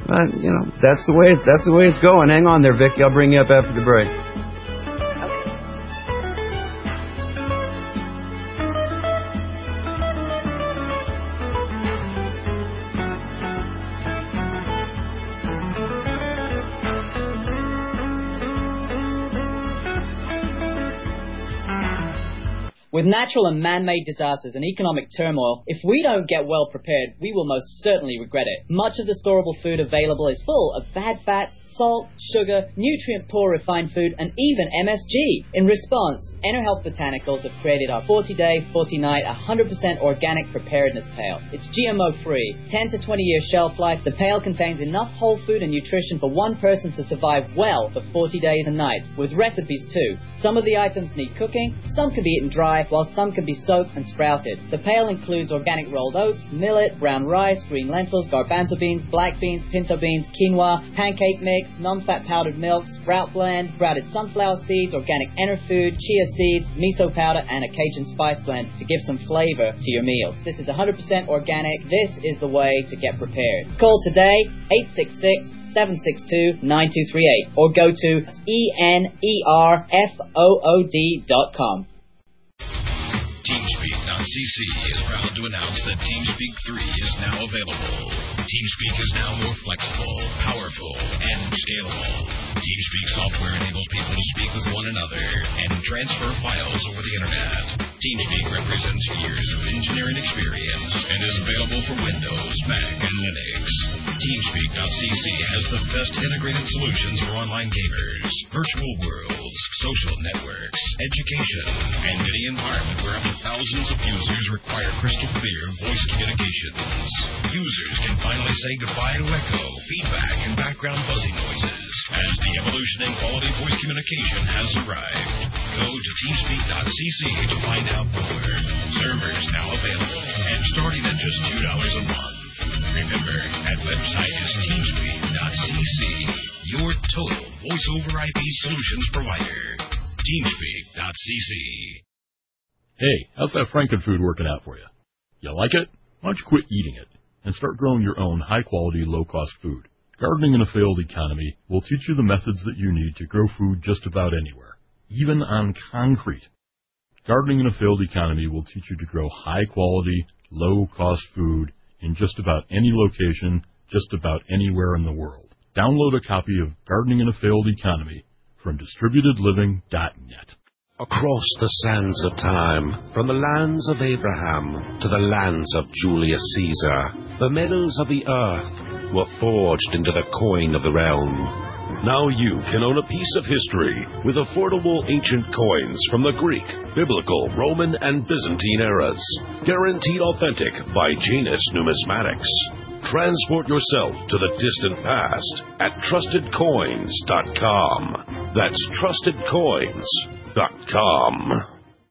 But, that's the way it's going. Hang on there, Vicky. I'll bring you up after the break. With natural and man-made disasters and economic turmoil, if we don't get well prepared, we will most certainly regret it. Much of the storable food available is full of bad fats, salt, sugar, nutrient-poor refined food, and even MSG. In response, EnerHealth Botanicals have created our 40-day, 40-night, 100% organic preparedness pail. It's GMO-free, 10 to 20-year shelf life. The pail contains enough whole food and nutrition for one person to survive well for 40 days and nights, with recipes too. Some of the items need cooking, some can be eaten dry, while some can be soaked and sprouted. The pail includes organic rolled oats, millet, brown rice, green lentils, garbanzo beans, black beans, pinto beans, quinoa, pancake mix, non-fat powdered milk, sprout blend, sprouted sunflower seeds, organic Enerfood, chia seeds, miso powder, and a Cajun spice blend to give some flavor to your meals. This is 100% organic. This is the way to get prepared. Call today, 866-762-9238, or go to enerfood.com. TeamSpeak.cc is proud to announce that TeamSpeak 3 is now available. TeamSpeak is now more flexible, powerful, and scalable. TeamSpeak software enables people to speak with one another and transfer files over the internet. TeamSpeak represents years of engineering experience and is available for Windows, Mac, and Linux. TeamSpeak.cc has the best integrated solutions for online gamers, virtual worlds, social networks, education, and any environment where up to thousands of users require crystal clear voice communications. Users can finally say goodbye to echo, feedback, and background buzzing noises as the evolution in quality voice communication has arrived. Go to teamspeak.cc to find out more. Servers now available and starting at just $2 a month. Remember, that website is teamspeak.cc, your total voice-over IP solutions provider. Teamspeak.cc. Hey, how's that Frankenfood working out for you? You like it? Why don't you quit eating it and start growing your own high-quality, low-cost food? Gardening in a failed economy will teach you the methods that you need to grow food just about anywhere, even on concrete. Gardening in a failed economy will teach you to grow high-quality, low-cost food in just about any location, just about anywhere in the world. Download a copy of Gardening in a Failed Economy from DistributedLiving.net. Across the sands of time, from the lands of Abraham to the lands of Julius Caesar, the meadows of the earth were forged into the coin of the realm. Now you can own a piece of history with affordable ancient coins from the Greek, Biblical, Roman, and Byzantine eras. Guaranteed authentic by Janus Numismatics. Transport yourself to the distant past at TrustedCoins.com. That's TrustedCoins.com.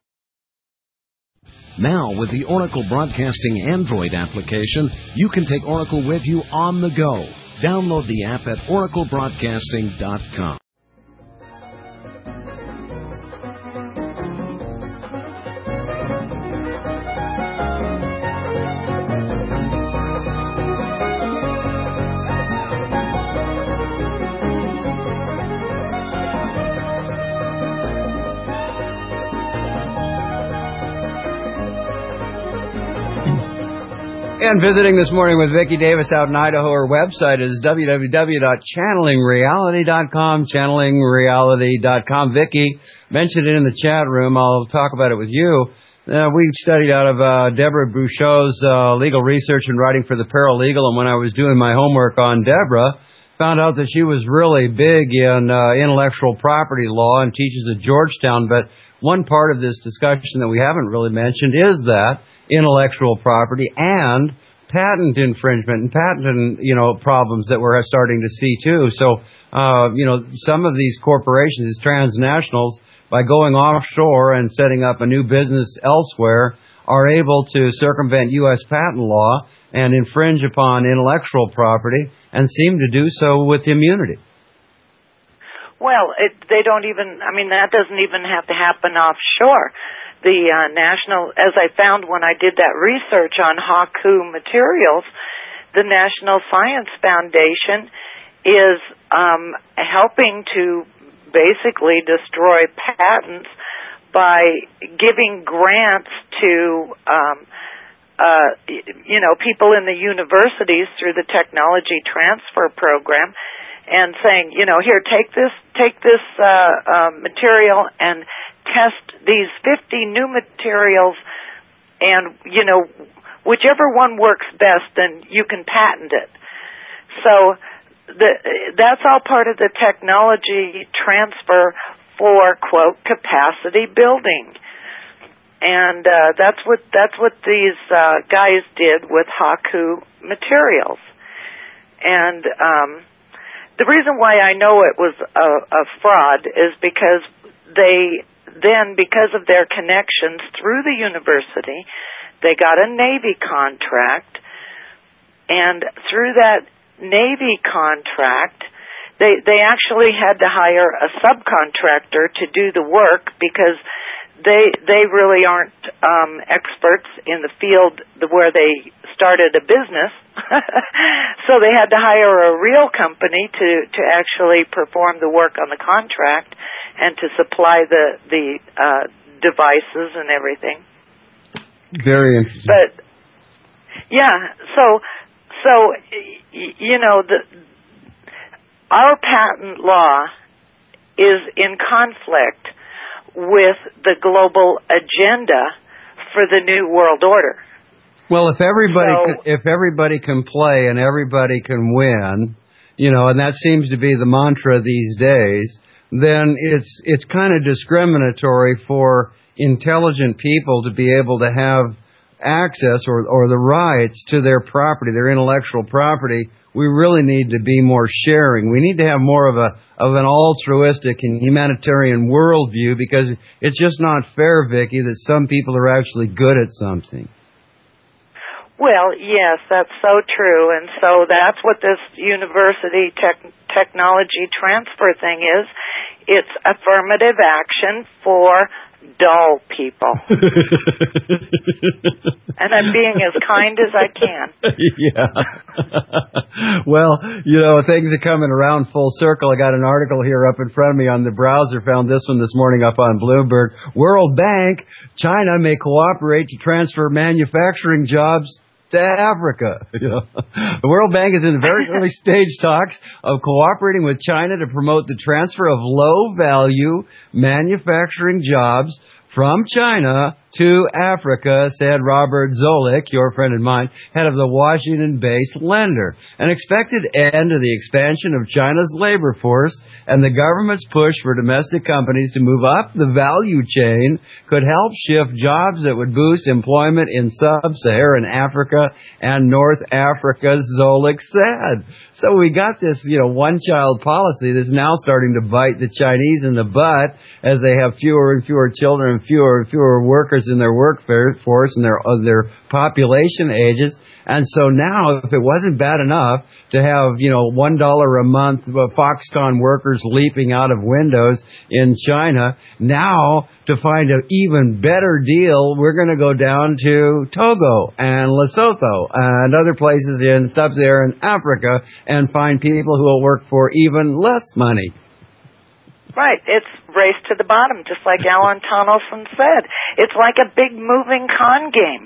Now, with the Oracle Broadcasting Android application, you can take Oracle with you on the go. Download the app at oraclebroadcasting.com. And visiting this morning with Vicki Davis out in Idaho. Her website is www.channelingreality.com, channelingreality.com. Vicki mentioned it in the chat room. I'll talk about it with you. We studied out of Deborah Bouchot's legal research and writing for the Paralegal, and when I was doing my homework on Deborah, found out that she was really big in intellectual property law and teaches at Georgetown. But one part of this discussion that we haven't really mentioned is that intellectual property and patent infringement and patent, problems that we're starting to see too. So, some of these corporations, these transnationals, by going offshore and setting up a new business elsewhere, are able to circumvent U.S. patent law and infringe upon intellectual property and seem to do so with immunity. Well, that doesn't even have to happen offshore. The as I found when I did that research on Haku materials, the National Science Foundation is helping to basically destroy patents by giving grants to people in the universities through the technology transfer program, and saying, here, take this material and test these 50 new materials, and whichever one works best, then you can patent it. So that's all part of the technology transfer for, quote, capacity building. And that's what these guys did with Haku Materials. And the reason why I know it was a fraud is because because of their connections through the university, they got a Navy contract, and through that Navy contract, they actually had to hire a subcontractor to do the work because they really aren't experts in the field where they started a business. So they had to hire a real company to actually perform the work on the contract and to supply the devices and everything. Very interesting. But yeah, so our patent law is in conflict with the global agenda for the New World Order. Well, if everybody can play and everybody can win, and that seems to be the mantra these days, then it's kind of discriminatory for intelligent people to be able to have access or the rights to their property, their intellectual property. We really need to be more sharing. We need to have more of an altruistic and humanitarian worldview, because it's just not fair, Vicki, that some people are actually good at something. Well, yes, that's so true, and so that's what this university technology transfer thing is. It's affirmative action for dull people. And I'm being as kind as I can. Yeah. Well, things are coming around full circle. I got an article here up in front of me on the browser. Found this one this morning up on Bloomberg. World Bank, China may cooperate to transfer manufacturing jobs to Africa. The World Bank is in the very early stage talks of cooperating with China to promote the transfer of low-value manufacturing jobs from China to Africa, said Robert Zoellick, your friend and mine, head of the Washington-based lender. An expected end to the expansion of China's labor force and the government's push for domestic companies to move up the value chain could help shift jobs that would boost employment in sub-Saharan Africa and North Africa, Zoellick said. So we got this, one-child policy that's now starting to bite the Chinese in the butt as they have fewer and fewer children and fewer workers in their workforce and their population ages. And so now, if it wasn't bad enough to have, $1 a month Foxconn workers leaping out of windows in China, now to find an even better deal, we're going to go down to Togo and Lesotho and other places in sub-Saharan Africa and find people who will work for even less money. Right. It's race to the bottom, just like Alan Tonelson said. It's like a big moving con game.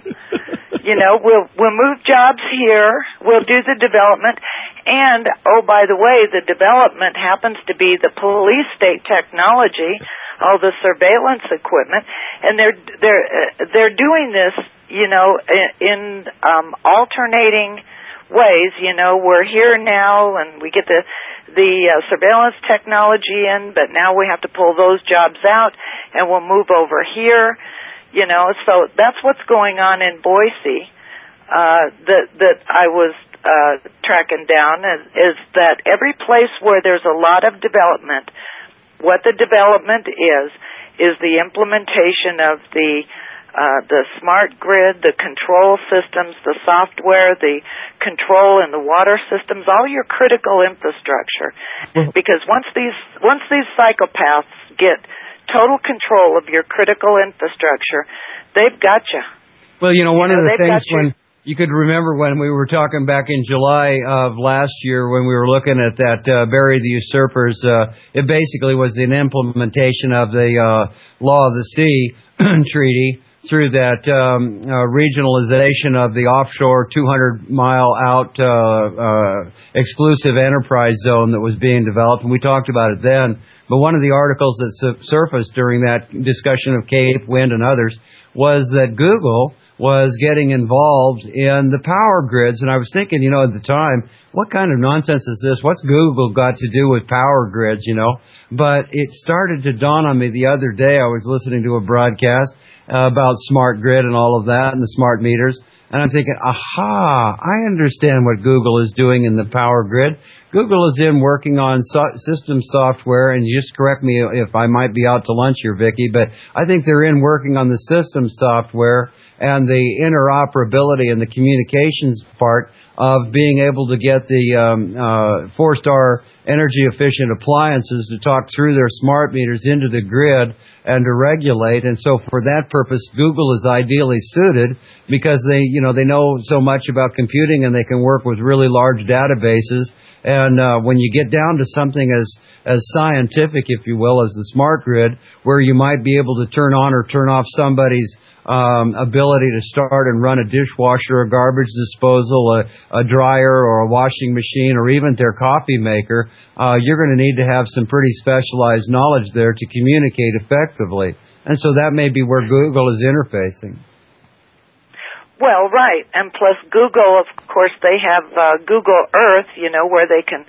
We'll move jobs here, we'll do the development, and, oh, by the way, the development happens to be the police state technology, all the surveillance equipment, and they're doing this, in alternating ways. We're here now, and we get the surveillance technology in, but now we have to pull those jobs out, and we'll move over here. So that's what's going on in Boise. That I was tracking down is that every place where there's a lot of development, what the development is the implementation of the smart grid, the control systems, the software, the control in the water systems, all your critical infrastructure. Because once these psychopaths get total control of your critical infrastructure, they've got you. Well, one of the things when you could remember when we were talking back in July of last year when we were looking at that Bury the Usurpers, it basically was an implementation of the Law of the Sea treaty. through that regionalization of the offshore 200-mile out exclusive enterprise zone that was being developed, and we talked about it then. But one of the articles that surfaced during that discussion of Cape Wind and others was that Google was getting involved in the power grids. And I was thinking, at the time, what kind of nonsense is this? What's Google got to do with power grids, But it started to dawn on me the other day. I was listening to a broadcast about smart grid and all of that and the smart meters. And I'm thinking, aha, I understand what Google is doing in the power grid. Google is working on system software, and you just correct me if I might be out to lunch here, Vicki, but I think they're working on the system software and the interoperability and the communications part of being able to get the 4-star energy efficient appliances to talk through their smart meters into the grid and to regulate. And so for that purpose, Google is ideally suited because they know so much about computing, and they can work with really large databases. And when you get down to something as scientific, if you will, as the smart grid, where you might be able to turn on or turn off somebody's ability to start and run a dishwasher, a garbage disposal, a dryer or a washing machine, or even their coffee maker, you're going to need to have some pretty specialized knowledge there to communicate effectively. And so that may be where Google is interfacing. Well, right. And plus Google, of course, they have Google Earth, where they can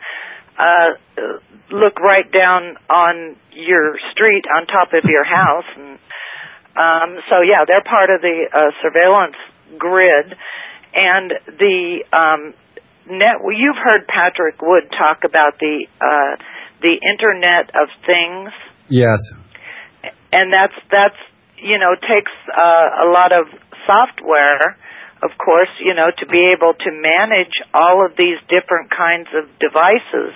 look right down on your street on top of your house. And so, yeah, they're part of the surveillance grid. And the you've heard Patrick Wood talk about the Internet of Things. Yes. And that's takes a lot of software, of course, to be able to manage all of these different kinds of devices.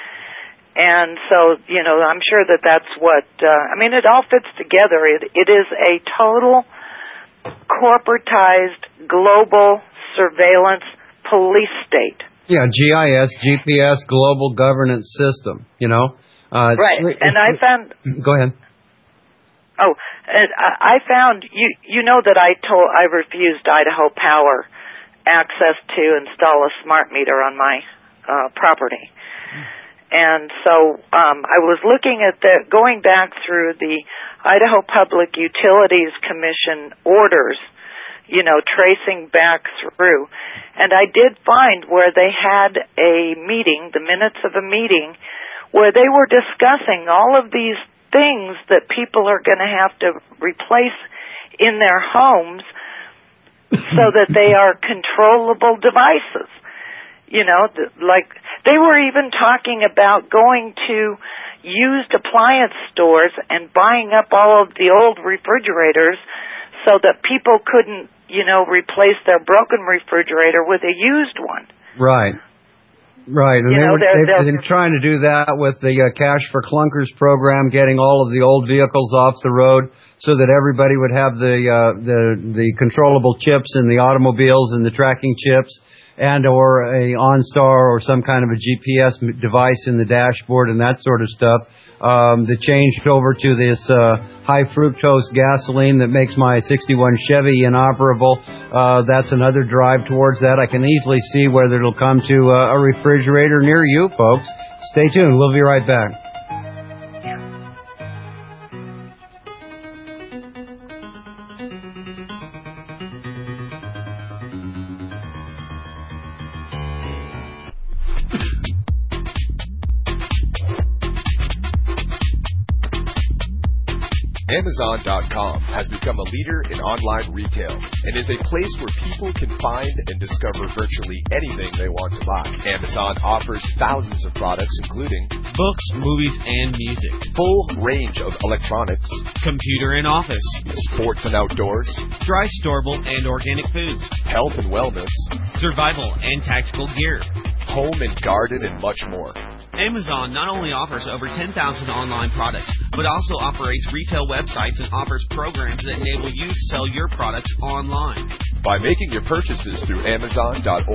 And so, I'm sure that's what, it all fits together. It is a total corporatized global surveillance police state. Yeah, GIS, GPS, global governance system, Right. And I found... Go ahead. Oh, I found, that I refused Idaho Power access to install a smart meter on my property. And so I was looking at going back through the Idaho Public Utilities Commission orders, tracing back through. And I did find where they had a meeting, the minutes of a meeting, where they were discussing all of these things that people are going to have to replace in their homes so that they are controllable devices. Like they were even talking about going to used appliance stores and buying up all of the old refrigerators so that people couldn't, replace their broken refrigerator with a used one. Right. Right, and they've been trying to do that with the Cash for Clunkers program, getting all of the old vehicles off the road so that everybody would have the controllable chips in the automobiles and the tracking chips, and or a OnStar or some kind of a GPS device in the dashboard and that sort of stuff. They changed over to this high fructose gasoline that makes my 61 Chevy inoperable. That's another drive towards that. I can easily see whether it'll come to a refrigerator near you, folks. Stay tuned. We'll be right back. Amazon.com has become a leader in online retail and is a place where people can find and discover virtually anything they want to buy. Amazon offers thousands of products including books, movies, and music, full range of electronics, computer and office, sports and outdoors, dry, storable, and organic foods, health and wellness, survival and tactical gear, home and garden, and much more. Amazon not only offers over 10,000 online products, but also operates retail websites and offers programs that enable you to sell your products online. By making your purchases through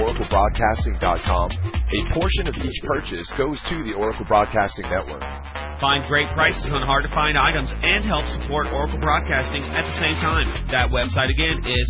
Amazon.oraclebroadcasting.com, a portion of each purchase goes to the Oracle Broadcasting Network. Find great prices on hard-to-find items and help support Oracle Broadcasting at the same time. That website again is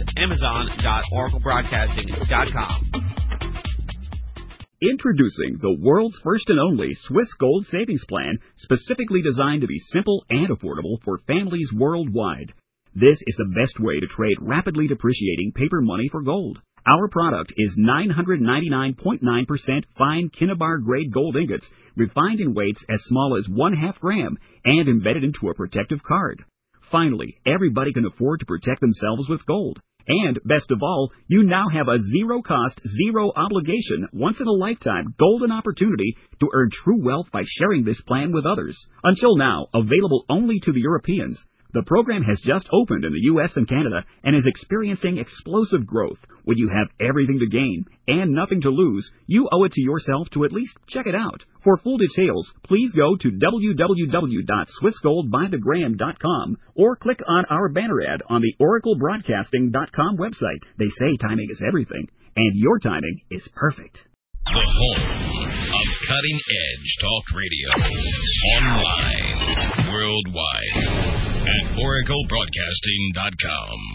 amazon.oraclebroadcasting.com. Introducing the world's first and only Swiss Gold Savings Plan, specifically designed to be simple and affordable for families worldwide. This is the best way to trade rapidly depreciating paper money for gold. Our product is 999.9% fine Kinnabar grade gold ingots, refined in weights as small as 1/2 gram and embedded into a protective card. Finally, everybody can afford to protect themselves with gold. And, best of all, you now have a zero-cost, zero-obligation, once-in-a-lifetime golden opportunity to earn true wealth by sharing this plan with others. Until now, available only to the Europeans. The program has just opened in the U.S. and Canada and is experiencing explosive growth. When you have everything to gain and nothing to lose, you owe it to yourself to at least check it out. For full details, please go to www.swissgoldbythegram.com or click on our banner ad on the oraclebroadcasting.com website. They say timing is everything, and your timing is perfect. The home of cutting-edge talk radio. Online, worldwide, at oraclebroadcasting.com.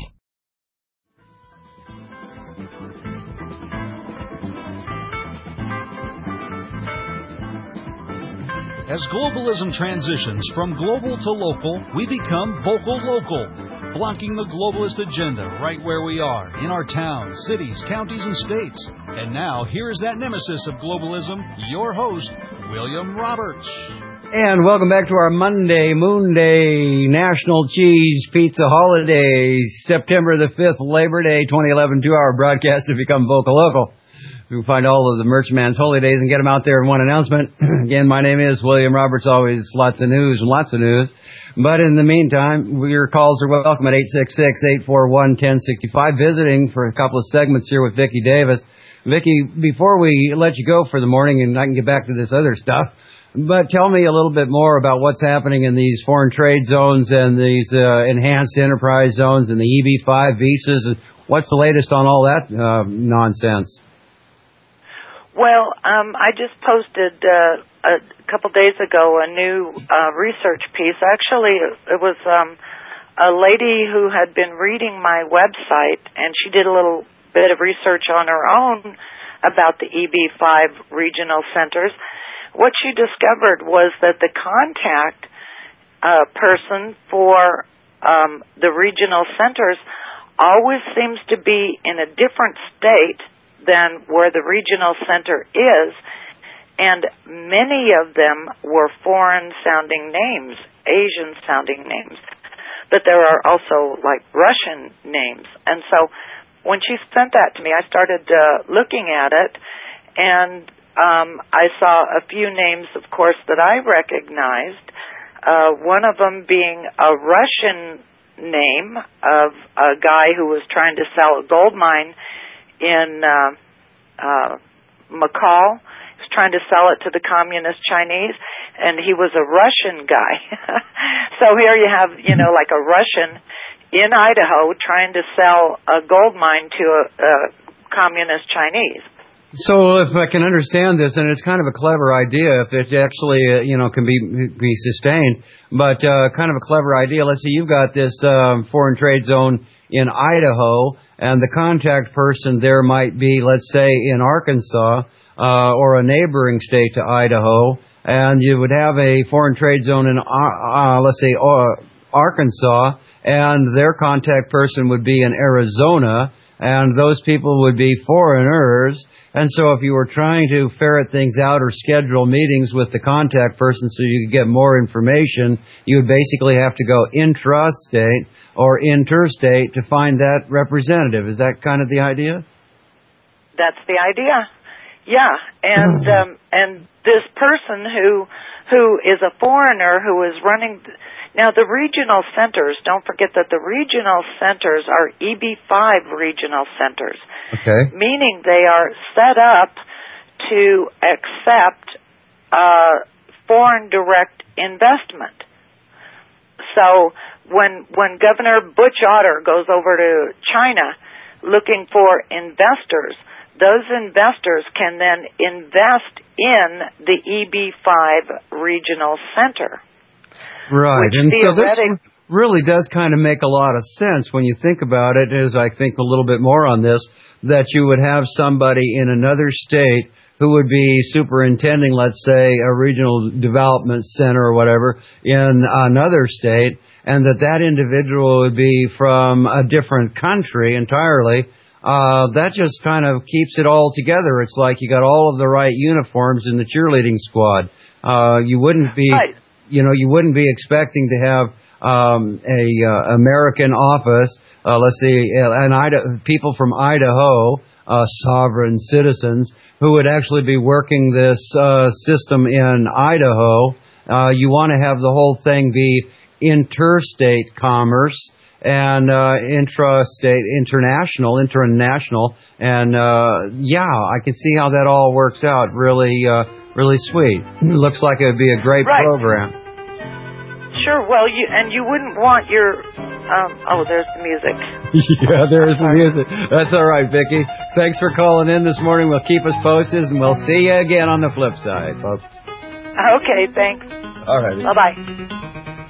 As globalism transitions from global to local, we become vocal local, blocking the globalist agenda right where we are, in our towns, cities, counties, and states. And now, here is that nemesis of globalism, your host, William Roberts. And welcome back to our Monday, Moon Day, National Cheese Pizza Holiday, September the 5th, Labor Day, 2011, 2-hour broadcast to become vocal local. You can find all of the Merchantman's Holy Days and get them out there in one announcement. Again, my name is William Roberts. Always lots of news and lots of news. But in the meantime, your calls are welcome at 866-841-1065. Visiting for a couple of segments here with Vicki Davis. Vicki, before we let you go for the morning, and I can get back to this other stuff, but tell me a little bit more about what's happening in these foreign trade zones and these enhanced enterprise zones and the EB-5 visas. And what's the latest on all that nonsense? Well, I just posted a couple days ago a new research piece. Actually, it was a lady who had been reading my website, and she did a little bit of research on her own about the EB-5 regional centers. What she discovered was that the contact person for the regional centers always seems to be in a different state than where the regional center is, and many of them were foreign-sounding names, Asian-sounding names. But there are also, like, Russian names. And so when she sent that to me, I started looking at it, and I saw a few names, of course, that I recognized, one of them being a Russian name of a guy who was trying to sell a gold mine in McCall. He was trying to sell it to the communist Chinese, and he was a Russian guy. So here you have, like a Russian in Idaho trying to sell a gold mine to a communist Chinese. So if I can understand this, and it's kind of a clever idea, if it actually, can be sustained, but kind of a clever idea. Let's say you've got this foreign trade zone in Idaho, and the contact person there might be, let's say, in Arkansas or a neighboring state to Idaho, and you would have a foreign trade zone in, let's say, Arkansas, and their contact person would be in Arizona, and those people would be foreigners. And so if you were trying to ferret things out or schedule meetings with the contact person so you could get more information, you would basically have to go intrastate or interstate to find that representative. Is that kind of the idea? That's the idea. Yeah. And this person who is a foreigner who is running. Now, the regional centers, don't forget that the regional centers are EB-5 regional centers, okay, meaning they are set up to accept foreign direct investment. So when Governor Butch Otter goes over to China looking for investors, those investors can then invest in the EB5 regional center. Right, Which and so this theoretic- really does kind of make a lot of sense when you think about it, as I think a little bit more on this, that you would have somebody in another state who would be superintending, let's say, a regional development center or whatever in another state, and that individual would be from a different country entirely. That just kind of keeps it all together. It's like you got all of the right uniforms in the cheerleading squad. You wouldn't be, you wouldn't be expecting to have a American office. Let's see, people from Idaho, sovereign citizens, who would actually be working this system in Idaho. You want to have the whole thing be interstate commerce and intrastate, international, and I can see how that all works out really sweet. It looks like it would be a great program. Sure. Well, you wouldn't want your there's the music. Yeah, there's the music. That's all right, Vicki. Thanks for calling in this morning. We'll keep us posted, and we'll see you again on the flip side, folks. Okay, thanks. All right. Bye-bye.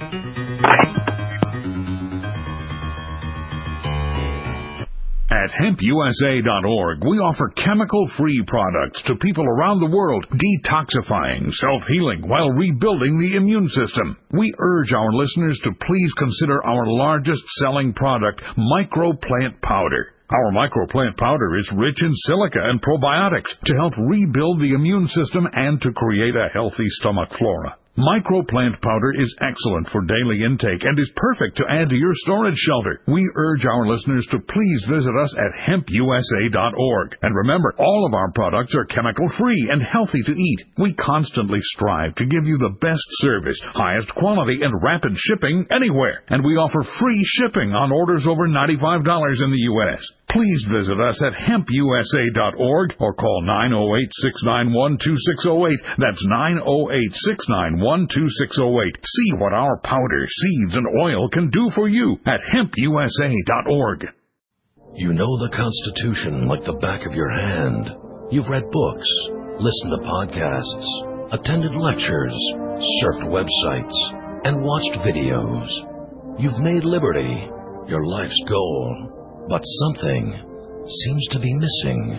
At hempusa.org, we offer chemical-free products to people around the world, detoxifying, self-healing, while rebuilding the immune system. We urge our listeners to please consider our largest-selling product, Microplant Powder. Our Microplant Powder is rich in silica and probiotics to help rebuild the immune system and to create a healthy stomach flora. Microplant Powder is excellent for daily intake and is perfect to add to your storage shelter. We urge our listeners to please visit us at hempusa.org. And remember, all of our products are chemical-free and healthy to eat. We constantly strive to give you the best service, highest quality, and rapid shipping anywhere. And we offer free shipping on orders over $95 in the U.S. Please visit us at hempusa.org or call 908-691-2608. That's 908-691-2608. See what our powder, seeds, and oil can do for you at hempusa.org. You know the Constitution like the back of your hand. You've read books, listened to podcasts, attended lectures, surfed websites, and watched videos. You've made liberty your life's goal. But something seems to be missing.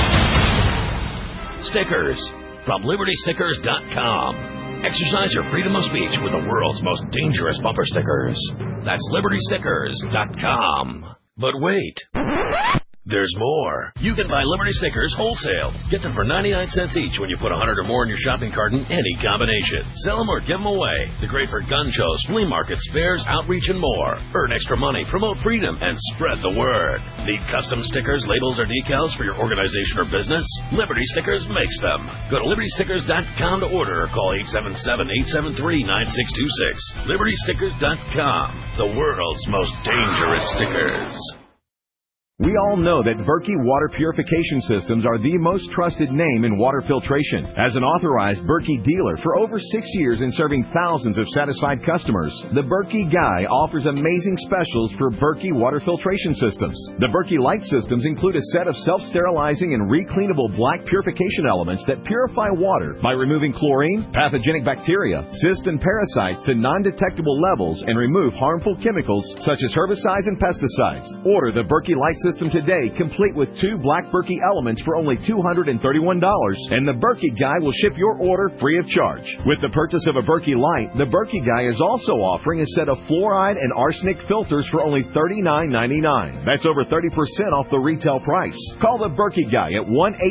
Stickers from LibertyStickers.com. Exercise your freedom of speech with the world's most dangerous bumper stickers. That's LibertyStickers.com. But wait. There's more. You can buy Liberty Stickers wholesale. Get them for 99 cents each when you put 100 or more in your shopping cart in any combination. Sell them or give them away. They're great for gun shows, flea markets, fairs, outreach, and more. Earn extra money, promote freedom, and spread the word. Need custom stickers, labels, or decals for your organization or business? Liberty Stickers makes them. Go to LibertyStickers.com to order or call 877-873-9626. LibertyStickers.com. The world's most dangerous stickers. We all know that Berkey Water Purification Systems are the most trusted name in water filtration. As an authorized Berkey dealer for over 6 years and serving thousands of satisfied customers, the Berkey Guy offers amazing specials for Berkey water filtration systems. The Berkey Light systems include a set of self-sterilizing and recleanable black purification elements that purify water by removing chlorine, pathogenic bacteria, cysts, and parasites to non-detectable levels and remove harmful chemicals such as herbicides and pesticides. Order the Berkey Light system today, complete with 2 black Berkey elements for only $231, and the Berkey Guy will ship your order free of charge. With the purchase of a Berkey Light, the Berkey Guy is also offering a set of fluoride and arsenic filters for only $39.99. That's over 30% off the retail price. Call the Berkey Guy at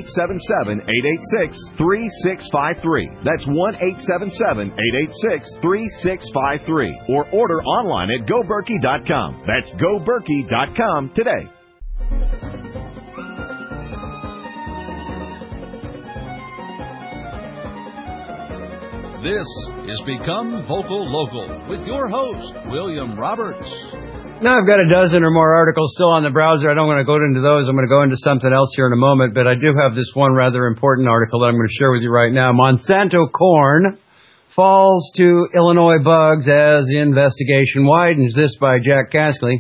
1-877-886-3653. That's 1-877-886-3653. Or order online at GoBerkey.com. That's GoBerkey.com today. This is Become Vocal Local with your host, William Roberts. Now, I've got a dozen or more articles still on the browser. I don't want to go into those. I'm going to go into something else here in a moment, but I do have this one rather important article that I'm going to share with you right now. Monsanto corn falls to Illinois bugs as investigation widens. This by Jack Caskley.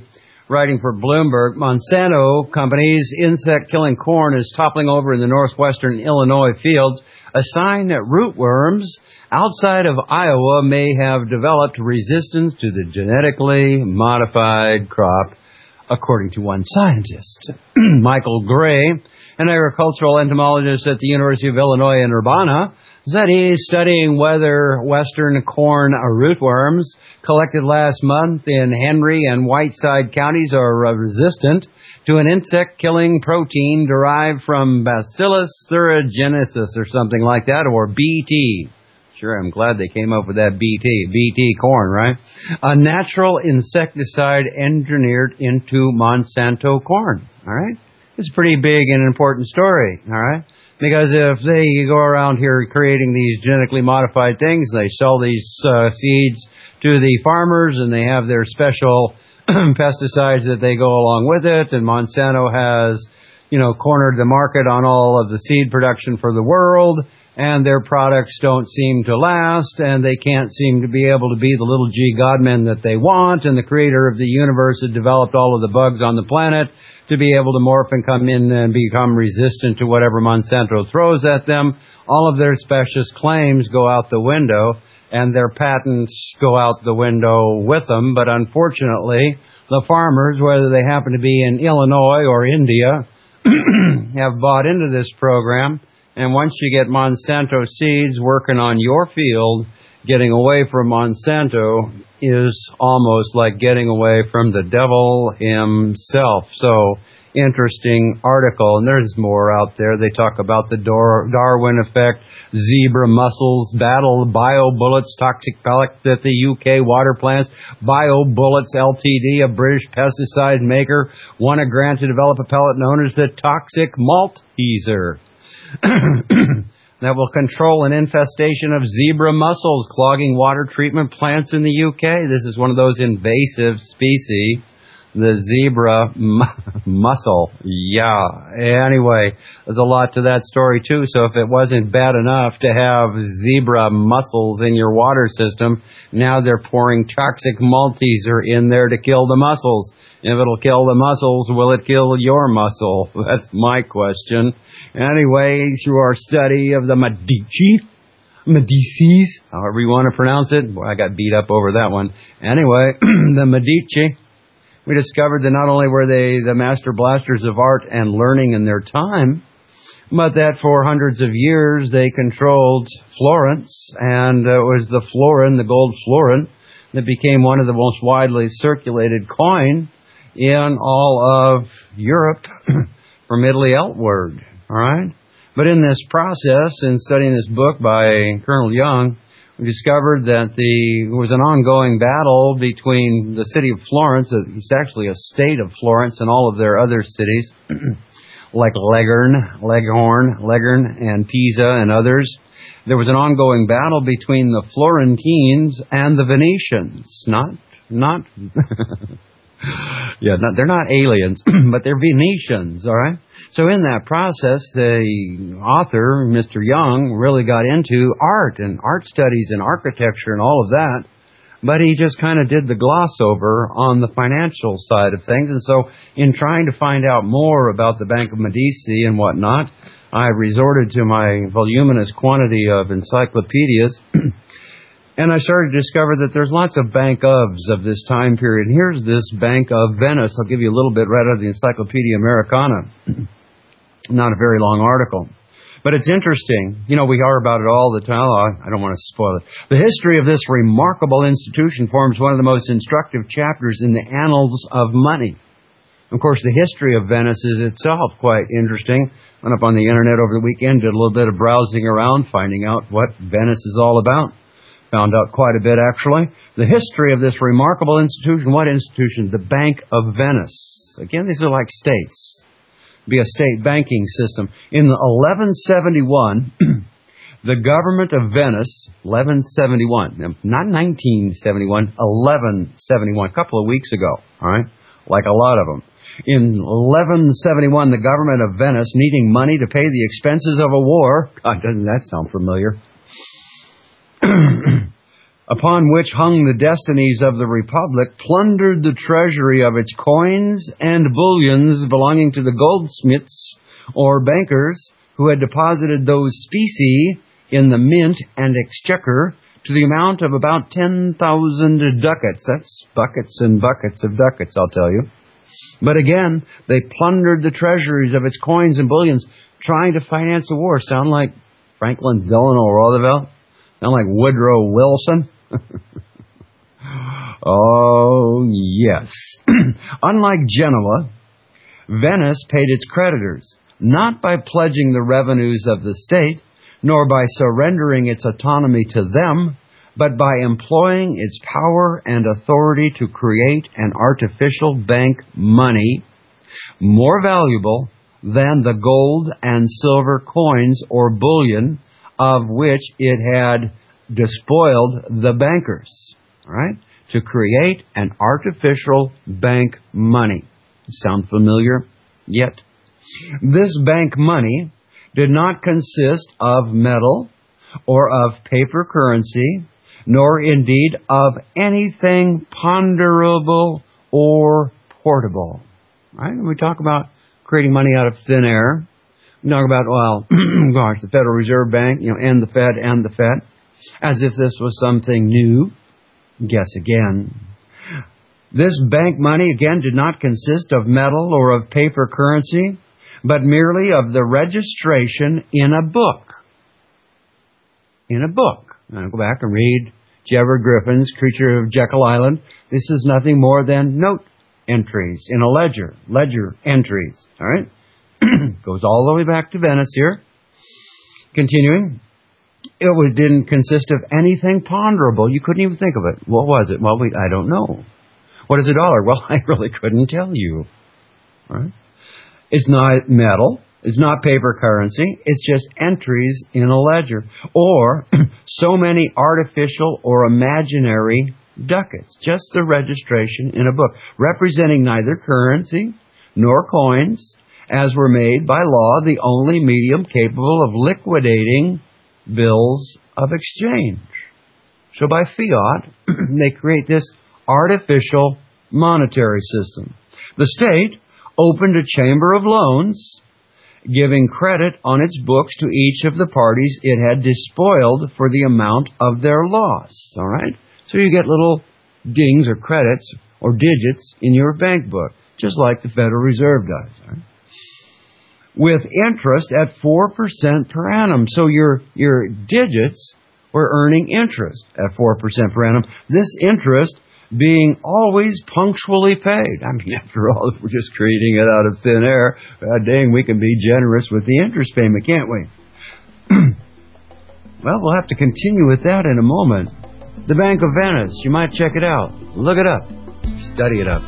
writing for Bloomberg, Monsanto Company's insect-killing corn is toppling over in the northwestern Illinois fields, a sign that rootworms outside of Iowa may have developed resistance to the genetically modified crop, according to one scientist. Michael Gray, an agricultural entomologist at the University of Illinois in Urbana, said he's studying whether western corn rootworms collected last month in Henry and Whiteside counties are resistant to an insect-killing protein derived from Bacillus thuringiensis or something like that, or BT. Sure, I'm glad they came up with that BT corn, right? A natural insecticide engineered into Monsanto corn, all right? It's a pretty big and important story, all right? Because if they go around here creating these genetically modified things, they sell these seeds to the farmers and they have their special pesticides that they go along with it, and Monsanto has, cornered the market on all of the seed production for the world, and their products don't seem to last, and they can't seem to be able to be the little G godmen that they want, and the creator of the universe had developed all of the bugs on the planet to be able to morph and come in and become resistant to whatever Monsanto throws at them. All of their specious claims go out the window, and their patents go out the window with them. But unfortunately, the farmers, whether they happen to be in Illinois or India, have bought into this program. And once you get Monsanto seeds working on your field, getting away from Monsanto is almost like getting away from the devil himself. So, interesting article. And there's more out there. They talk about the Darwin effect, zebra mussels, battle bio-bullets, toxic pellets at the UK water plants, bio-bullets Ltd, a British pesticide maker, won a grant to develop a pellet known as the toxic Malteser. That will control an infestation of zebra mussels clogging water treatment plants in the UK. This is one of those invasive species, the zebra mussel. Yeah. Anyway, there's a lot to that story, too. So if it wasn't bad enough to have zebra mussels in your water system, now they're pouring toxic Malteser in there to kill the mussels. If it'll kill the mussels, will it kill your mussel? That's my question. Anyway, through our study of the Medicis, however you want to pronounce it. Boy, I got beat up over that one. Anyway, the Medici, we discovered that not only were they the master blasters of art and learning in their time, but that for hundreds of years they controlled Florence, and it was the florin, the gold florin, that became one of the most widely circulated coin in all of Europe from Italy outward. All right? But in this process, in studying this book by Colonel Young, we discovered that there was an ongoing battle between the city of Florence, it's actually a state of Florence, and all of their other cities, like Leghorn, and Pisa, and others. There was an ongoing battle between the Florentines and the Venetians. They're not aliens, but they're Venetians, all right? So in that process, the author, Mr. Young, really got into art and art studies and architecture and all of that, but he just kind of did the gloss over on the financial side of things. And so in trying to find out more about the Bank of Medici and whatnot, I resorted to my voluminous quantity of encyclopedias. And I started to discover that there's lots of bank ofs of this time period. Here's this Bank of Venice. I'll give you a little bit right out of the Encyclopedia Americana. Not a very long article. But it's interesting. We hear about it all the time. I don't want to spoil it. The history of this remarkable institution forms one of the most instructive chapters in the annals of money. Of course, the history of Venice is itself quite interesting. Went up on the internet over the weekend, did a little bit of browsing around, finding out what Venice is all about. Found out quite a bit, actually. The history of this remarkable institution. What institution? The Bank of Venice. Again, these are like states. Be a state banking system. In 1171, the government of Venice, 1171, not 1971, 1171, a couple of weeks ago, all right? Like a lot of them. In 1171, the government of Venice, needing money to pay the expenses of a war. God, doesn't that sound familiar? upon which hung the destinies of the Republic, plundered the treasury of its coins and bullions belonging to the goldsmiths or bankers who had deposited those specie in the mint and exchequer to the amount of about 10,000 ducats. That's buckets and buckets of ducats, I'll tell you. But again, they plundered the treasuries of its coins and bullions, trying to finance the war. Sound like Franklin Delano Roosevelt? Sound like Woodrow Wilson? Oh, yes. Unlike Genoa, Venice paid its creditors, not by pledging the revenues of the state, nor by surrendering its autonomy to them, but by employing its power and authority to create an artificial bank money more valuable than the gold and silver coins or bullion of which it had despoiled the bankers. All right? To create an artificial bank money. Sound familiar yet? This bank money did not consist of metal or of paper currency, nor indeed of anything ponderable or portable. Right? When we talk about creating money out of thin air, we talk about, well, gosh, the Federal Reserve Bank, and the Fed, as if this was something new. Guess again. This bank money, again, did not consist of metal or of paper currency, but merely of the registration in a book. In a book. Now go back and read Jedward Griffin's Creature of Jekyll Island. This is nothing more than note entries in a ledger entries. All right? Goes all the way back to Venice here. Continuing. It didn't consist of anything ponderable. You couldn't even think of it. What was it? Well, I don't know. What is $1? Well, I really couldn't tell you. All right? It's not metal. It's not paper currency. It's just entries in a ledger. Or so many artificial or imaginary ducats. Just the registration in a book, representing neither currency nor coins, as were made by law the only medium capable of liquidating bills of exchange. So by fiat, they create this artificial monetary system. The state opened a chamber of loans, giving credit on its books to each of the parties it had despoiled for the amount of their loss. All right? So you get little dings or credits or digits in your bank book, just like the Federal Reserve does. All right? With interest at 4% per annum. So your digits were earning interest at 4% per annum. This interest being always punctually paid. I mean, after all, if we're just creating it out of thin air, dang, we can be generous with the interest payment, can't we? Well, we'll have to continue with that in a moment. The Bank of Venice, you might check it out. Look it up. Study it up.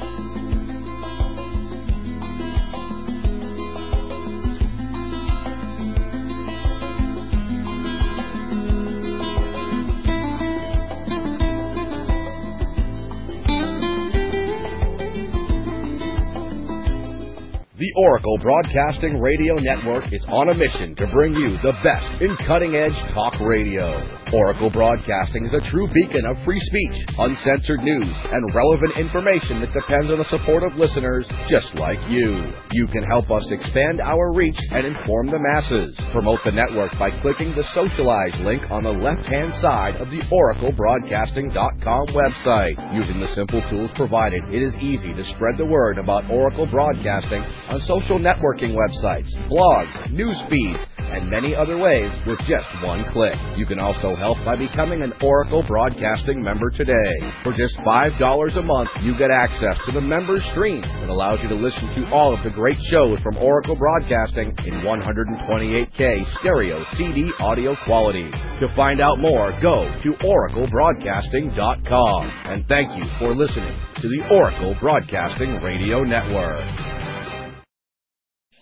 The Oracle Broadcasting Radio Network is on a mission to bring you the best in cutting-edge talk radio. Oracle Broadcasting is a true beacon of free speech, uncensored news, and relevant information that depends on the support of listeners just like you. You can help us expand our reach and inform the masses. Promote the network by clicking the Socialize link on the left-hand side of the OracleBroadcasting.com website. Using the simple tools provided, it is easy to spread the word about Oracle Broadcasting on social networking websites, blogs, news feeds, and many other ways with just one click. You can also help by becoming an Oracle Broadcasting member today. For just $5 a month, you get access to the member stream that allows you to listen to all of the great shows from Oracle Broadcasting in 128K stereo CD audio quality. To find out more, go to oraclebroadcasting.com. And thank you for listening to the Oracle Broadcasting Radio Network.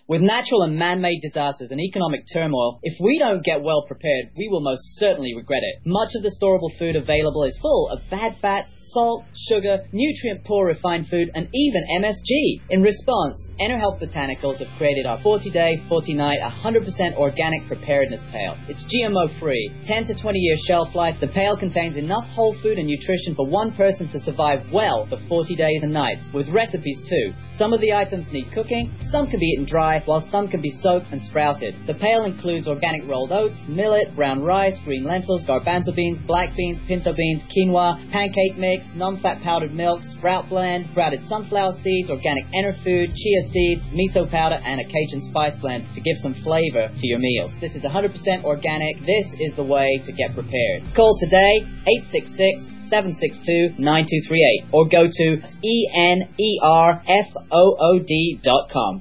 With natural and man-made disasters and economic turmoil, if we don't get well prepared, we will most certainly regret it. Much of the storable food available is full of bad fats, salt, sugar, nutrient-poor refined food, and even MSG. In response, EnerHealth Botanicals have created our 40-day, 40-night, 100% organic preparedness pail. It's GMO-free, 10 to 20-year shelf life. The pail contains enough whole food and nutrition for one person to survive well for 40 days and nights, with recipes too. Some of the items need cooking, some can be eaten dry, while some can be soaked and sprouted. The pail includes organic rolled oats, millet, brown rice, green lentils, garbanzo beans, black beans, pinto beans, quinoa, pancake mix, non-fat powdered milk, sprout blend, sprouted sunflower seeds, organic Enerfood, chia seeds, miso powder, and a Cajun spice blend to give some flavor to your meals. This is 100% organic. This is the way to get prepared. Call today, 866-762-9238, or go to enerfood.com.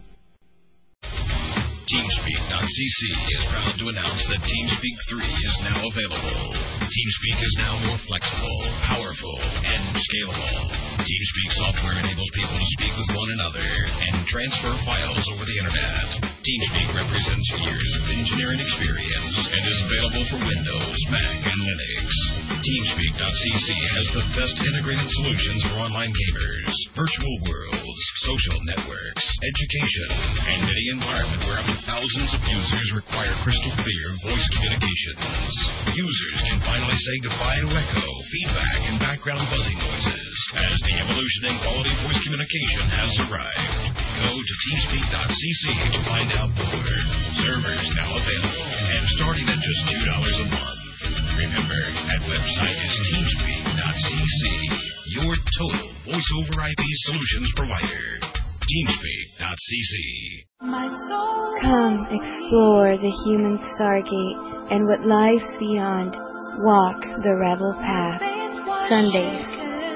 TeamSpeak.cc is proud to announce that TeamSpeak 3 is now available. TeamSpeak is now more flexible, powerful, and scalable. TeamSpeak software enables people to speak with one another and transfer files over the internet. TeamSpeak represents years of engineering experience and is available for Windows, Mac, and Linux. TeamSpeak.cc has the best integrated solutions for online gamers, virtual worlds, social networks, education, and any environment where up to thousands of users require crystal clear voice communications. Users can finally say goodbye to echo, feedback, and background buzzing noises as the evolution in quality voice communication has arrived. Go to teamspeak.cc to find out more. Servers now available and starting at just $2 a month. Remember, that website is teamspeak.cc, your total voice over IP solutions provider. Teamspeak.cc. Come explore the human stargate and what lies beyond. Walk the rebel path. Sundays.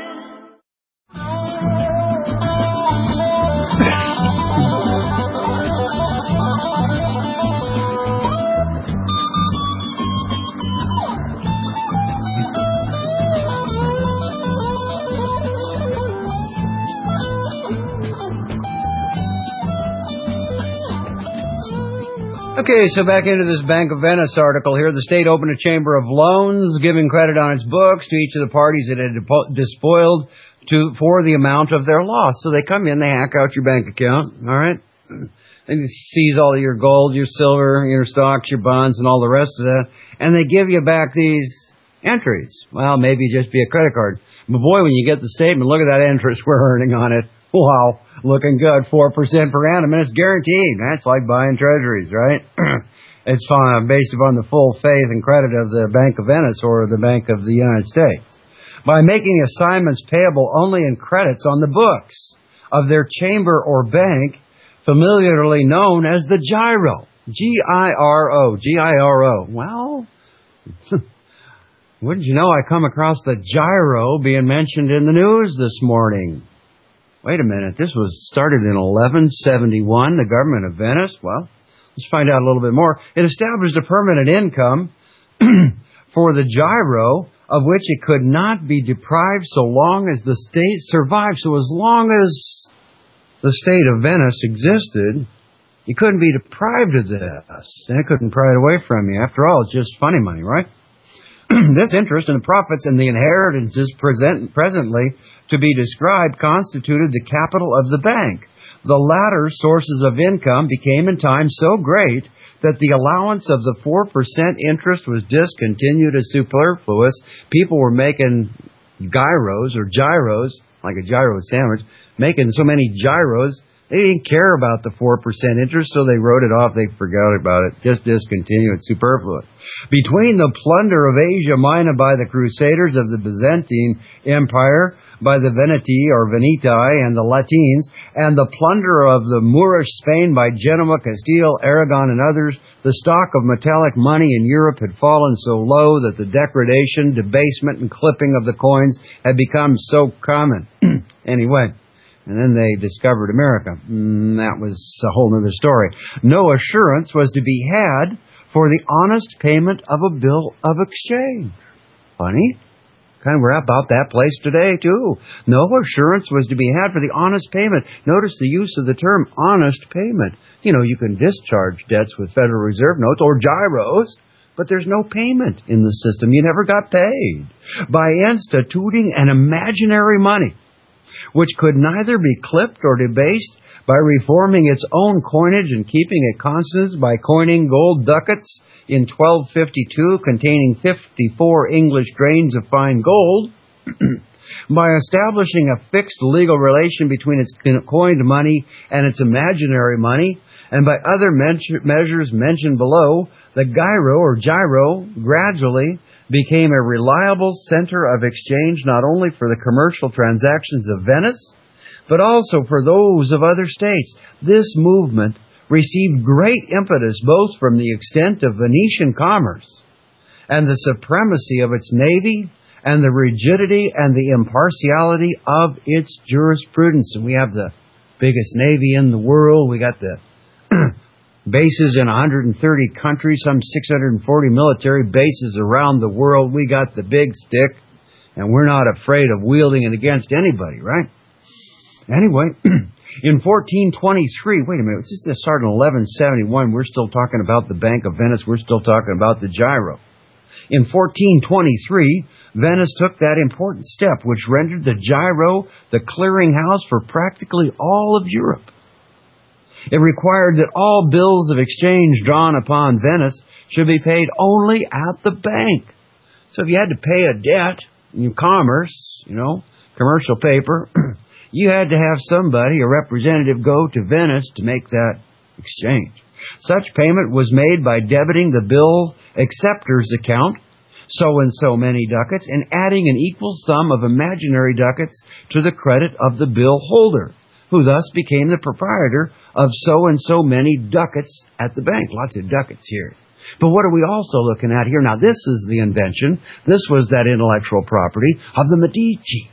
Okay, so back into this Bank of Venice article here. The state opened a chamber of loans, giving credit on its books to each of the parties that had despoiled for the amount of their loss. So they come in, they hack out your bank account, all right? They seize all of your gold, your silver, your stocks, your bonds, and all the rest of that, and they give you back these entries. Well, maybe just be a credit card. But boy, when you get the statement, look at that interest we're earning on it. Wow, looking good, 4% per annum, and it's guaranteed. That's like buying treasuries, right? It's based upon the full faith and credit of the Bank of Venice or the Bank of the United States. By making assignments payable only in credits on the books of their chamber or bank, familiarly known as the GIRO. G-I-R-O. G-I-R-O. Well, wouldn't you know I come across the GIRO being mentioned in the news this morning? Wait a minute, this was started in 1171, the government of Venice. Well, let's find out a little bit more. It established a permanent income for the GIRO, of which it could not be deprived so long as the state survived. So as long as the state of Venice existed, you couldn't be deprived of this. And it couldn't pry it away from you. After all, it's just funny money, right? This interest in the profits and the inheritances presently to be described constituted the capital of the bank. The latter sources of income became in time so great that the allowance of the 4% interest was discontinued as superfluous. People were making gyros or gyros, like a gyro sandwich, making so many gyros, they didn't care about the 4% interest, so they wrote it off. They forgot about it. Just discontinued. It's superfluous. Between the plunder of Asia Minor by the Crusaders of the Byzantine Empire, by the Veneti or Veneti and the Latins, and the plunder of the Moorish Spain by Genoa, Castile, Aragon, and others, the stock of metallic money in Europe had fallen so low that the degradation, debasement, and clipping of the coins had become so common. Anyway. And then they discovered America. That was a whole other story. No assurance was to be had for the honest payment of a bill of exchange. Funny. Kind of, we're about that place today, too. No assurance was to be had for the honest payment. Notice the use of the term honest payment. You know, you can discharge debts with Federal Reserve notes or gyros, but there's no payment in the system. You never got paid. By instituting an imaginary money, which could neither be clipped or debased, by reforming its own coinage and keeping it constant by coining gold ducats in 1252 containing 54 English grains of fine gold, by establishing a fixed legal relation between its coined money and its imaginary money, and by other measures mentioned below, the gyro gradually became a reliable center of exchange not only for the commercial transactions of Venice, but also for those of other states. This movement received great impetus both from the extent of Venetian commerce and the supremacy of its navy and the rigidity and the impartiality of its jurisprudence. And we have the biggest navy in the world. We got the bases in 130 countries, some 640 military bases around the world. We got the big stick, and we're not afraid of wielding it against anybody, right? Anyway, in 1423, wait a minute, this started in 1171. We're still talking about the Bank of Venice. We're still talking about the gyro. In 1423, Venice took that important step, which rendered the gyro the clearinghouse for practically all of Europe. It required that all bills of exchange drawn upon Venice should be paid only at the bank. So if you had to pay a debt in commerce, commercial paper, you had to have somebody, a representative, go to Venice to make that exchange. Such payment was made by debiting the bill acceptor's account, so-and-so many ducats, and adding an equal sum of imaginary ducats to the credit of the bill holder, who thus became the proprietor of so-and-so many ducats at the bank. Lots of ducats here. But what are we also looking at here? Now, this is the invention. This was that intellectual property of the Medici.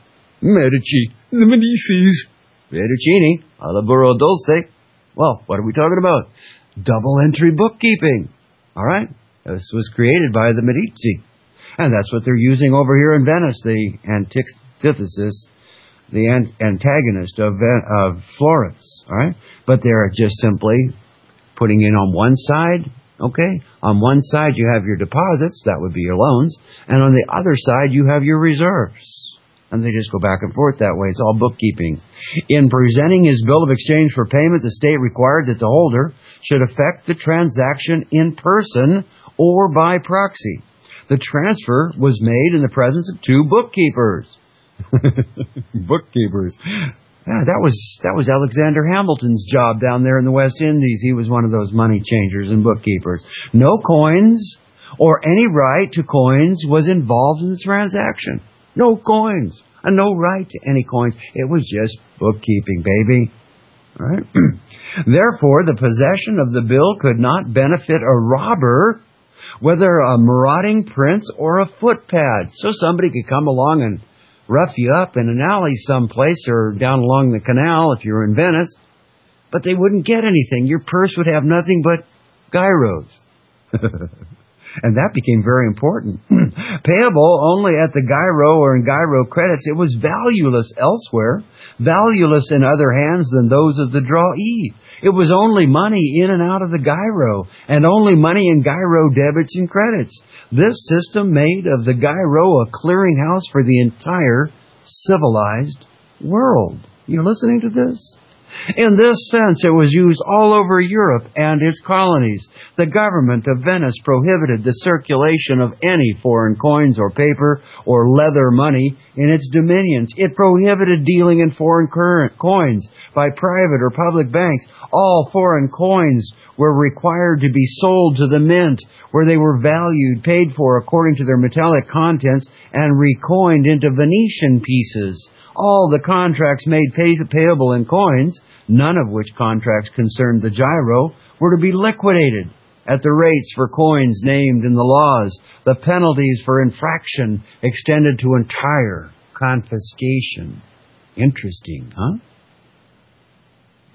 The Medicis. Fettuccine, alla burro dolce. Well, what are we talking about? Double entry bookkeeping. All right? This was created by the Medici. And that's what they're using over here in Venice, the antithesis, the antagonist of Florence. All right? But they're just simply putting in on one side, okay? On one side you have your deposits, that would be your loans, and on the other side you have your reserves. And they just go back and forth that way. It's all bookkeeping. In presenting his bill of exchange for payment, the state required that the holder should effect the transaction in person or by proxy. The transfer was made in the presence of two bookkeepers. Bookkeepers. Yeah, that was Alexander Hamilton's job down there in the West Indies. He was one of those money changers and bookkeepers. No coins or any right to coins was involved in the transaction. No coins, and no right to any coins. It was just bookkeeping, baby. All right? Therefore, the possession of the bill could not benefit a robber, whether a marauding prince or a footpad. So somebody could come along and rough you up in an alley someplace or down along the canal if you're in Venice, but they wouldn't get anything. Your purse would have nothing but gyros. And that became very important. Payable only at the gyro or in gyro credits, it was valueless elsewhere, valueless in other hands than those of the drawee. It was only money in and out of the gyro, and only money in gyro debits and credits. This system made of the gyro a clearinghouse for the entire civilized world. You listening to this? In this sense, it was used all over Europe and its colonies. The government of Venice prohibited the circulation of any foreign coins or paper or leather money in its dominions. It prohibited dealing in foreign coins by private or public banks. All foreign coins were required to be sold to the mint, where they were valued, paid for according to their metallic contents, and recoined into Venetian pieces. All the contracts made payable in coins, none of which contracts concerned the gyro, were to be liquidated at the rates for coins named in the laws. The penalties for infraction extended to entire confiscation. Interesting, huh?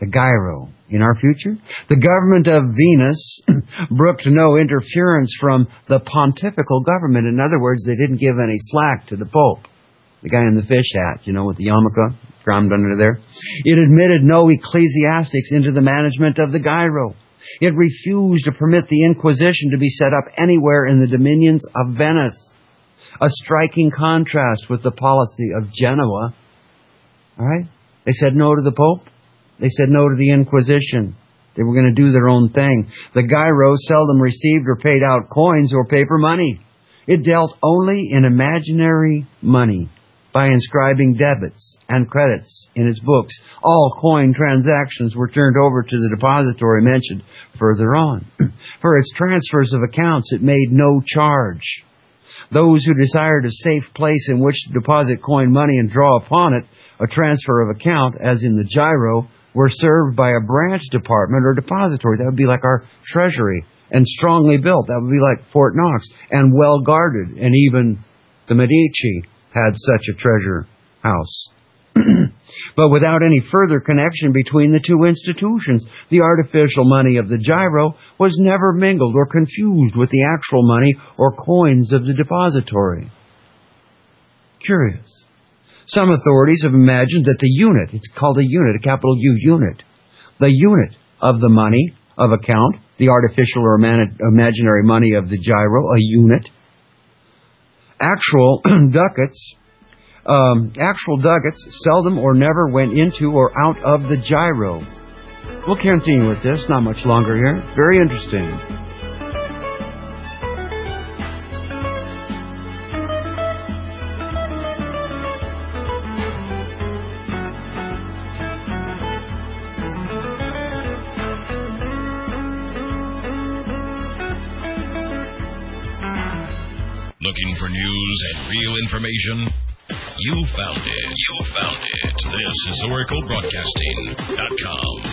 the gyro. In our future, the government of Venus brooked no interference from the pontifical government. In other words, they didn't give any slack to the Pope. The guy in the fish hat, with the yarmulke crammed under there. It admitted no ecclesiastics into the management of the gyro. It refused to permit the Inquisition to be set up anywhere in the dominions of Venice. A striking contrast with the policy of Genoa. All right? They said no to the Pope. They said no to the Inquisition. They were going to do their own thing. The gyro seldom received or paid out coins or paper money. It dealt only in imaginary money by inscribing debits and credits in its books. All coin transactions were turned over to the depository mentioned further on. For its transfers of accounts, it made no charge. Those who desired a safe place in which to deposit coin money and draw upon it a transfer of account, as in the gyro, were served by a branch department or depository. That would be like our treasury, and strongly built. That would be like Fort Knox, and well guarded. And even the Medici had such a treasure house. But without any further connection between the two institutions, the artificial money of the gyro was never mingled or confused with the actual money or coins of the depository. Curious. Some authorities have imagined that the unit, it's called a unit, a capital U unit, the unit of the money of account, the artificial or imaginary money of the gyro, a unit. Actual ducats seldom or never went into or out of the gyro. We'll continue with this, not much longer here. Very interesting. Looking for news and real information? You found it. This is OracleBroadcasting.com.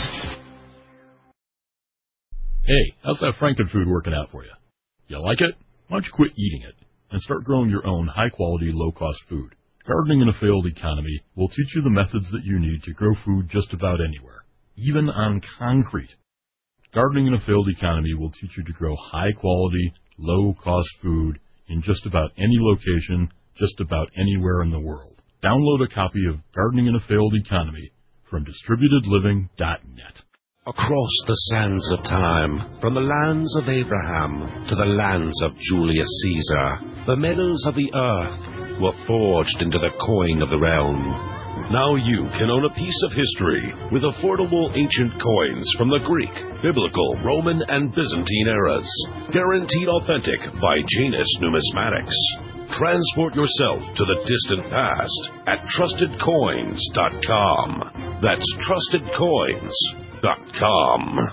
Hey, how's that Frankenfood working out for you? You like it? Why don't you quit eating it and start growing your own high-quality, low-cost food? Gardening in a failed economy will teach you the methods that you need to grow food just about anywhere, even on concrete. Gardening in a failed economy will teach you to grow high-quality, low-cost food in just about any location, just about anywhere in the world. Download a copy of Gardening in a Failed Economy from DistributedLiving.net. Across the sands of time, from the lands of Abraham to the lands of Julius Caesar, the meadows of the earth were forged into the coin of the realm. Now you can own a piece of history with affordable ancient coins from the Greek, Biblical, Roman, and Byzantine eras. Guaranteed authentic by Janus Numismatics. Transport yourself to the distant past at TrustedCoins.com. That's TrustedCoins.com.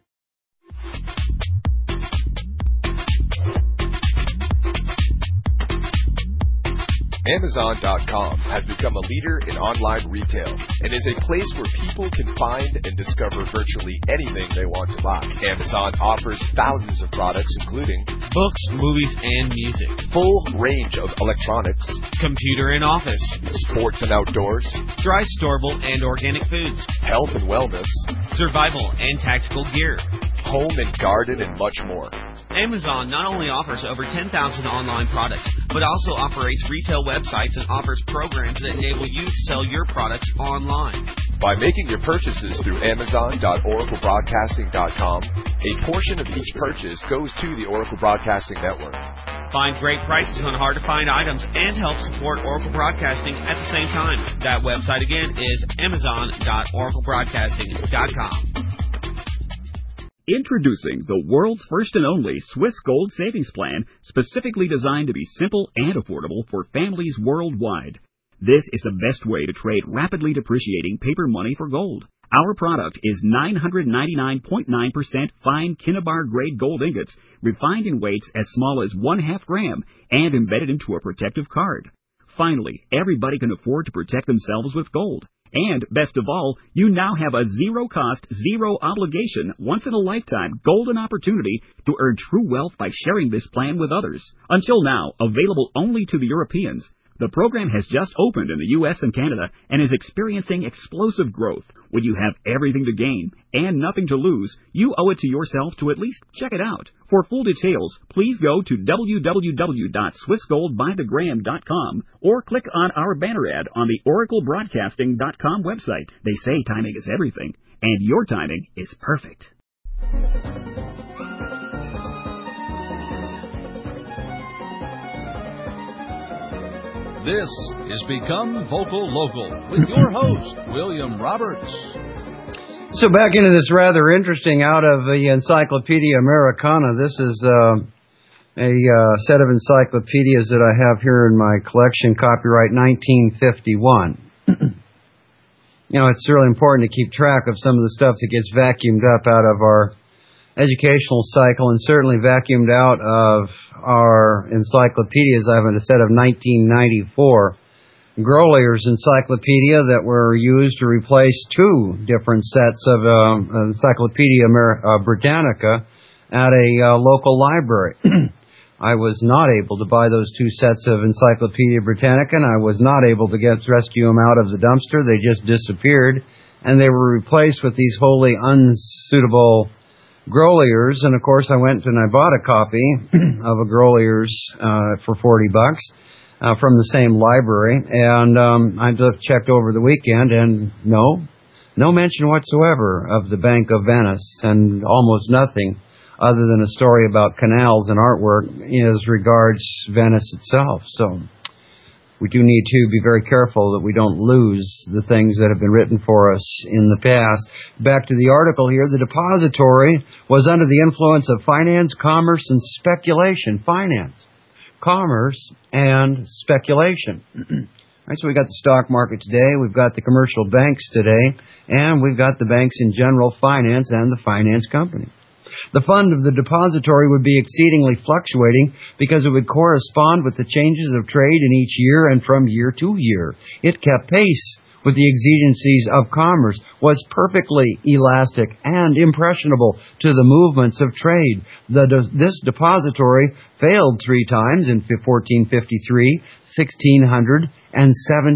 Amazon.com has become a leader in online retail and is a place where people can find and discover virtually anything they want to buy. Amazon offers thousands of products including books, movies, and music, full range of electronics, computer and office, sports and outdoors, dry, storable, and organic foods, health and wellness, survival and tactical gear, home and garden, and much more. Amazon not only offers over 10,000 online products, but also operates retail websites and offers programs that enable you to sell your products online. By making your purchases through Amazon.OracleBroadcasting.com, a portion of each purchase goes to the Oracle Broadcasting Network. Find great prices on hard-to-find items and help support Oracle Broadcasting at the same time. That website again is Amazon.OracleBroadcasting.com. Introducing the world's first and only Swiss Gold Savings Plan, specifically designed to be simple and affordable for families worldwide. This is the best way to trade rapidly depreciating paper money for gold. Our product is 999.9% fine Kinnabar grade gold ingots, refined in weights as small as 1/2 gram and embedded into a protective card. Finally, everybody can afford to protect themselves with gold. And, best of all, you now have a zero-cost, zero-obligation, once-in-a-lifetime golden opportunity to earn true wealth by sharing this plan with others. Until now, available only to the Europeans, The program has just opened in the U.S. and Canada and is experiencing explosive growth. When you have everything to gain and nothing to lose, you owe it to yourself to at least check it out. For full details, please go to www.swissgoldbythegram.com or click on our banner ad on the oraclebroadcasting.com website. They say timing is everything, and your timing is perfect. This is Become Vocal Local with your host, William Roberts. So back into this rather interesting out of the Encyclopedia Americana. This is a set of encyclopedias that I have here in my collection, copyright 1951. You know, it's really important to keep track of some of the stuff that gets vacuumed up out of our educational cycle and certainly vacuumed out of our encyclopedias. I have a set of 1994 Grolier's encyclopedia that were used to replace two different sets of Encyclopedia Britannica at a local library. I was not able to buy those two sets of Encyclopedia Britannica, and I was not able to rescue them out of the dumpster. They just disappeared, and they were replaced with these wholly unsuitable Grolier's. And of course, I went and I bought a copy of a Grolier's for $40 from the same library, and I just checked over the weekend, and no mention whatsoever of the Bank of Venice, and almost nothing other than a story about canals and artwork as regards Venice itself. So we do need to be very careful that we don't lose the things that have been written for us in the past. Back to the article here. The depository was under the influence of finance, commerce, and speculation. Finance, commerce, and speculation. Right, so we've got the stock market today, we've got the commercial banks today, and we've got the banks in general finance and the finance company. The fund of the depository would be exceedingly fluctuating because it would correspond with the changes of trade in each year and from year to year. It kept pace with the exigencies of commerce, was perfectly elastic and impressionable to the movements of trade. This depository failed 3 times in 1453, 1600, and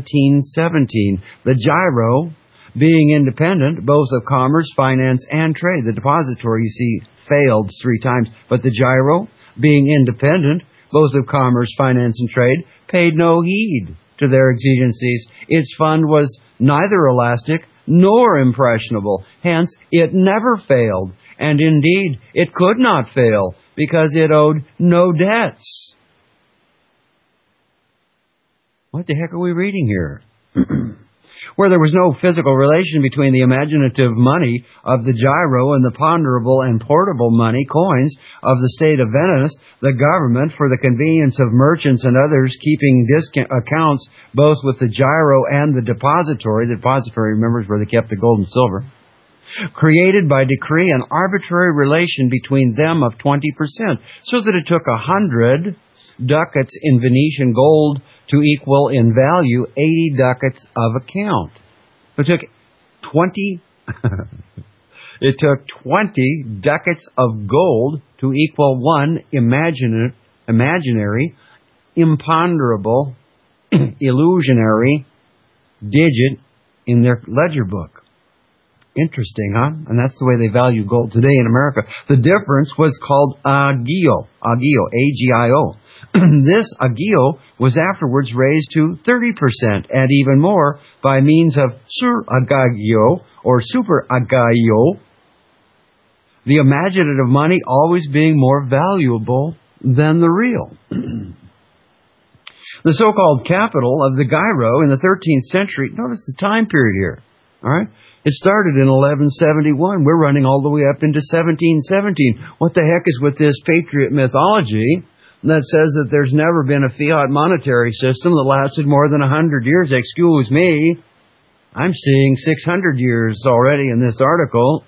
1717. The gyro, being independent both of commerce, finance, and trade. The depository, you see, failed 3 times, but the gyro, being independent both of commerce, finance, and trade, paid no heed to their exigencies. Its fund was neither elastic nor impressionable. Hence, it never failed, and indeed, it could not fail, because it owed no debts. What the heck are we reading here? Where there was no physical relation between the imaginative money of the gyro and the ponderable and portable money coins of the state of Venice, the government, for the convenience of merchants and others keeping accounts both with the gyro and the depository — remember, is where they kept the gold and silver — created by decree an arbitrary relation between them of 20%, so that it took 100 ducats in Venetian gold to equal in value 80 ducats of account. It took 20 ducats of gold to equal one imaginary, imponderable, illusionary digit in their ledger book. Interesting, huh? And that's the way they value gold today in America. The difference was called agio, A-G-I-O. This agio was afterwards raised to 30% and even more by means of suragio or super agio, the imaginative money always being more valuable than the real. The so-called capital of the gyro in the 13th century, notice the time period here, all right? It started in 1171. We're running all the way up into 1717. What the heck is with this patriot mythology that says that there's never been a fiat monetary system that lasted more than 100 years? Excuse me. I'm seeing 600 years already in this article.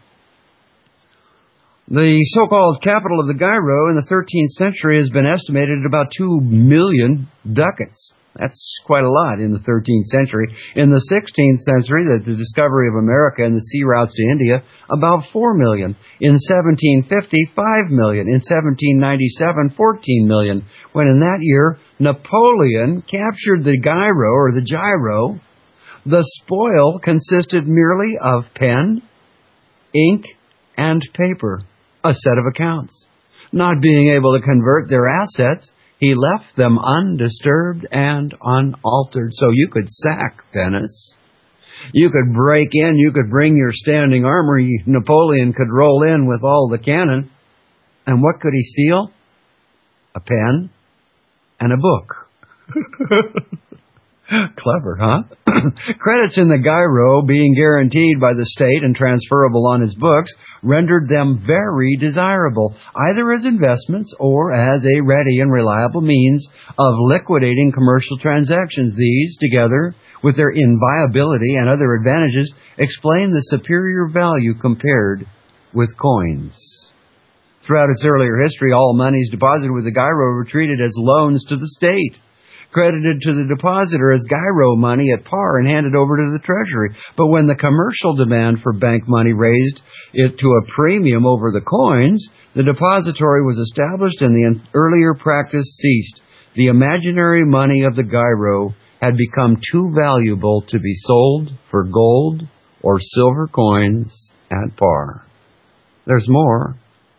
The so-called capital of the gyro in the 13th century has been estimated at about 2 million ducats. That's quite a lot in the 13th century. In the 16th century, the discovery of America and the sea routes to India, about 4 million. In 1750, 5 million. In 1797, 14 million. When in that year, Napoleon captured the gyro, the spoil consisted merely of pen, ink, and paper, a set of accounts. Not being able to convert their assets, he left them undisturbed and unaltered. So you could sack Venice. You could break in. You could bring your standing army. Napoleon could roll in with all the cannon. And what could he steal? A pen and a book. Clever, huh? Credits in the gyro, being guaranteed by the state and transferable on his books, rendered them very desirable, either as investments or as a ready and reliable means of liquidating commercial transactions. These, together with their inviolability and other advantages, explain the superior value compared with coins. Throughout its earlier history, all monies deposited with the gyro were treated as loans to the state, credited to the depositor as gyro money at par and handed over to the treasury. But when the commercial demand for bank money raised it to a premium over the coins, the depository was established and the earlier practice ceased. The imaginary money of the gyro had become too valuable to be sold for gold or silver coins at par. There's more.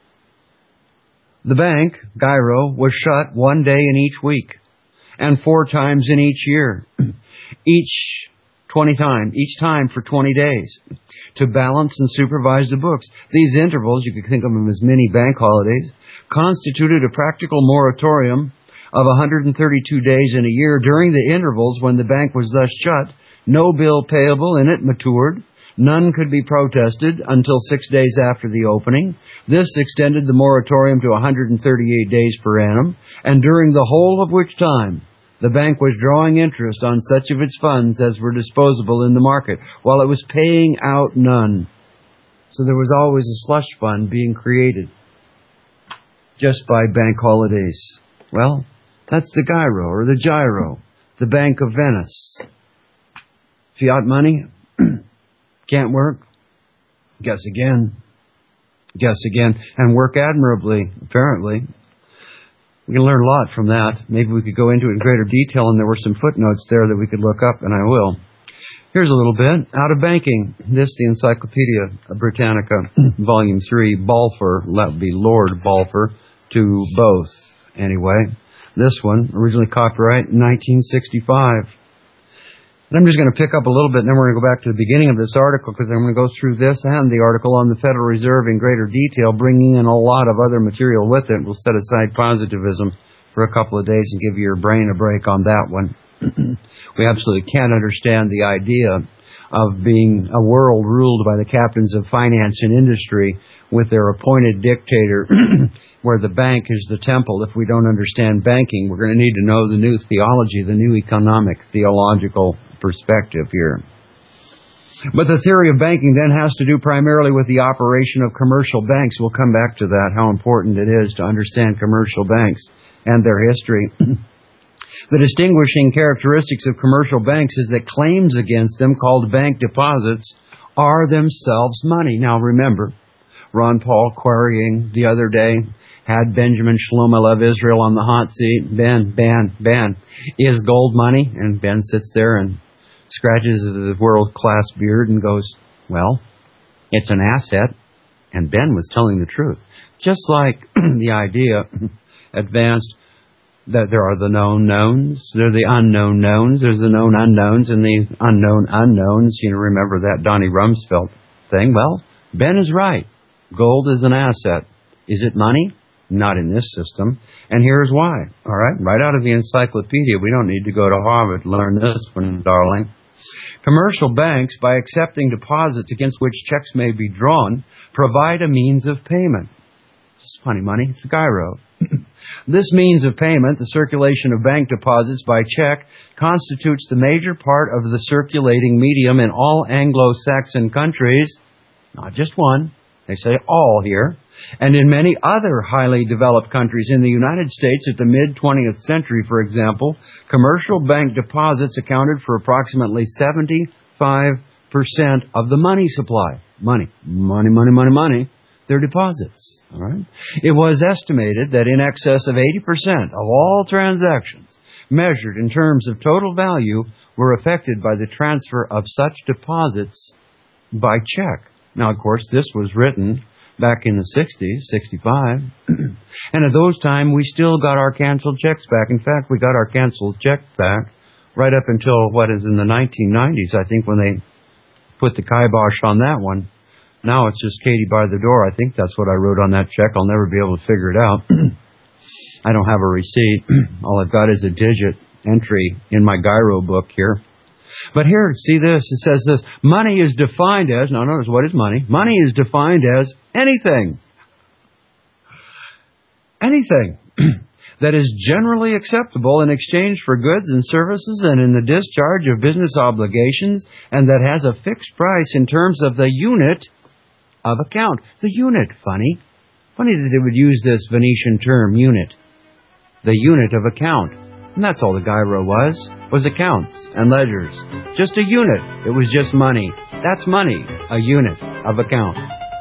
The bank, gyro, was shut one day in each week, and 4 times in each year, each time for 20 days, to balance and supervise the books. These intervals, you could think of them as mini bank holidays, constituted a practical moratorium of 132 days in a year. During the intervals when the bank was thus shut, no bill payable in it matured. None could be protested until 6 days after the opening. This extended the moratorium to 138 days per annum, and during the whole of which time, the bank was drawing interest on such of its funds as were disposable in the market, while it was paying out none. So there was always a slush fund being created just by bank holidays. Well, that's the gyro, the Bank of Venice. Fiat money can't work. Guess again, and work admirably, apparently. We can learn a lot from that. Maybe we could go into it in greater detail, and there were some footnotes there that we could look up, and I will. Here's a little bit. Out of banking. This, the Encyclopedia Britannica, Volume 3, Balfour. That would be Lord Balfour, to both, anyway. This one, originally copyright 1965. And I'm just going to pick up a little bit, and then we're going to go back to the beginning of this article, because I'm going to go through this and the article on the Federal Reserve in greater detail, bringing in a lot of other material with it. We'll set aside positivism for a couple of days and give your brain a break on that one. We absolutely can't understand the idea of being a world ruled by the captains of finance and industry with their appointed dictator, where the bank is the temple. If we don't understand banking, we're going to need to know the new theology, the new economic, theological perspective here. But the theory of banking then has to do primarily with the operation of commercial banks. We'll come back to that, how important it is to understand commercial banks and their history. The distinguishing characteristics of commercial banks is that claims against them, called bank deposits, are themselves money. Now remember, Ron Paul querying the other day had Benjamin Shlomo of Israel on the hot seat. Ben, is gold money? And Ben sits there and scratches his world-class beard and goes, well, it's an asset. And Ben was telling the truth. Just like the idea advanced that there are the known knowns, there are the unknown knowns, there's the known unknowns, and the unknown unknowns. You know, remember that Donnie Rumsfeld thing? Well, Ben is right. Gold is an asset. Is it money? Not in this system. And here's why. All right? Right out of the encyclopedia. We don't need to go to Harvard to learn this one, darling. Commercial banks, by accepting deposits against which checks may be drawn, provide a means of payment. It's funny money. It's the gyro. This means of payment, the circulation of bank deposits by check, constitutes the major part of the circulating medium in all Anglo-Saxon countries. Not just one. They say all here. And in many other highly developed countries, in the United States at the mid-20th century, for example, commercial bank deposits accounted for approximately 75% of the money supply. Money. They're deposits. All right? It was estimated that in excess of 80% of all transactions measured in terms of total value were affected by the transfer of such deposits by check. Now, of course, this was written back in the 60s, 65. And at those times, we still got our canceled checks back. In fact, we got our canceled check back right up until, in the 1990s, I think, when they put the kibosh on that one. Now it's just Katie by the door. I think that's what I wrote on that check. I'll never be able to figure it out. I don't have a receipt. All I've got is a digit entry in my gyro book here. But here, see this, it says this, money is defined as, now notice, what is money? Money is defined as anything. Anything that is generally acceptable in exchange for goods and services and in the discharge of business obligations, and that has a fixed price in terms of the unit of account. The unit, funny that they would use this Venetian term, unit. The unit of account. And that's all the gyro was accounts and ledgers. Just a unit. It was just money. That's money, a unit of account.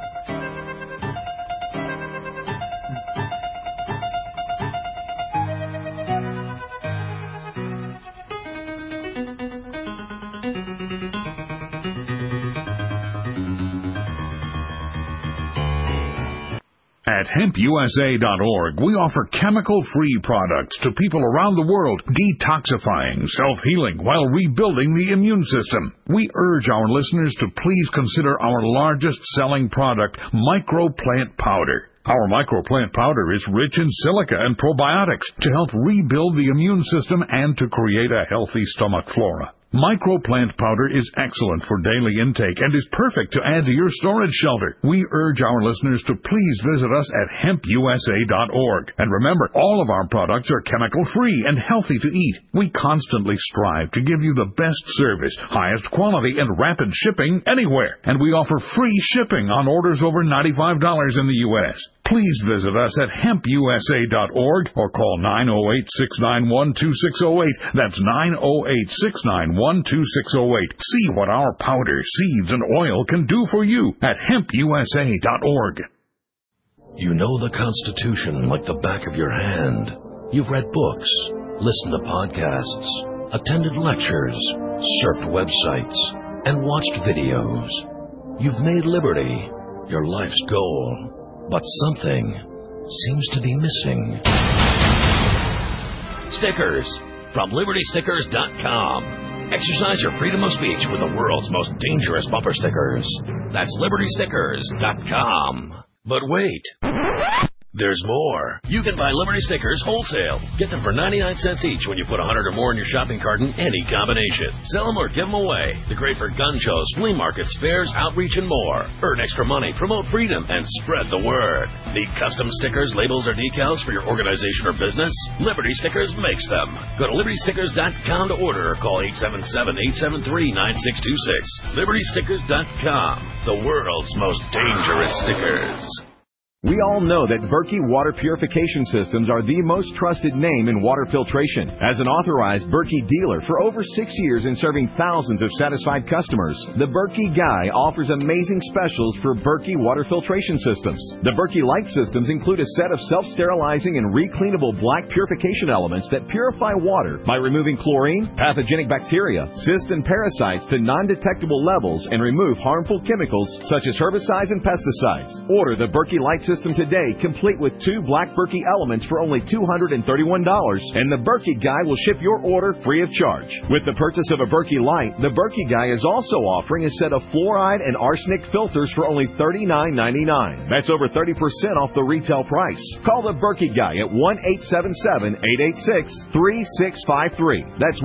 At hempusa.org, we offer chemical-free products to people around the world, detoxifying, self-healing, while rebuilding the immune system. We urge our listeners to please consider our largest-selling product, Microplant Powder. Our Microplant Powder is rich in silica and probiotics to help rebuild the immune system and to create a healthy stomach flora. Microplant Powder is excellent for daily intake and is perfect to add to your storage shelter. We urge our listeners to please visit us at hempusa.org. And remember, all of our products are chemical-free and healthy to eat. We constantly strive to give you the best service, highest quality, and rapid shipping anywhere. And we offer free shipping on orders over $95 in the U.S. Please visit us at hempusa.org or call 908-691-2608. That's 908-691-2608. See what our powder, seeds, and oil can do for you at hempusa.org. You know the Constitution like the back of your hand. You've read books, listened to podcasts, attended lectures, surfed websites, and watched videos. You've made liberty your life's goal. But something seems to be missing. Stickers from LibertyStickers.com. Exercise your freedom of speech with the world's most dangerous bumper stickers. That's LibertyStickers.com. But wait. There's more. You can buy Liberty Stickers wholesale. Get them for 99 cents each when you put 100 or more in your shopping cart in any combination. Sell them or give them away. They're great for gun shows, flea markets, fairs, outreach, and more. Earn extra money, promote freedom, and spread the word. Need custom stickers, labels, or decals for your organization or business? Liberty Stickers makes them. Go to LibertyStickers.com to order or call 877-873-9626. LibertyStickers.com. The world's most dangerous stickers. We all know that Berkey Water Purification Systems are the most trusted name in water filtration. As an authorized Berkey dealer for over 6 years and serving thousands of satisfied customers, the Berkey Guy offers amazing specials for Berkey Water Filtration Systems. The Berkey Light Systems include a set of self-sterilizing and recleanable black purification elements that purify water by removing chlorine, pathogenic bacteria, cysts, and parasites to non-detectable levels and remove harmful chemicals such as herbicides and pesticides. Order the Berkey Light System today, complete with 2 black Berkey elements for only $231, and the Berkey Guy will ship your order free of charge. With the purchase of a Berkey Light, the Berkey Guy is also offering a set of fluoride and arsenic filters for only $39.99. That's over 30% off the retail price. Call the Berkey Guy at 1-877-886-3653. That's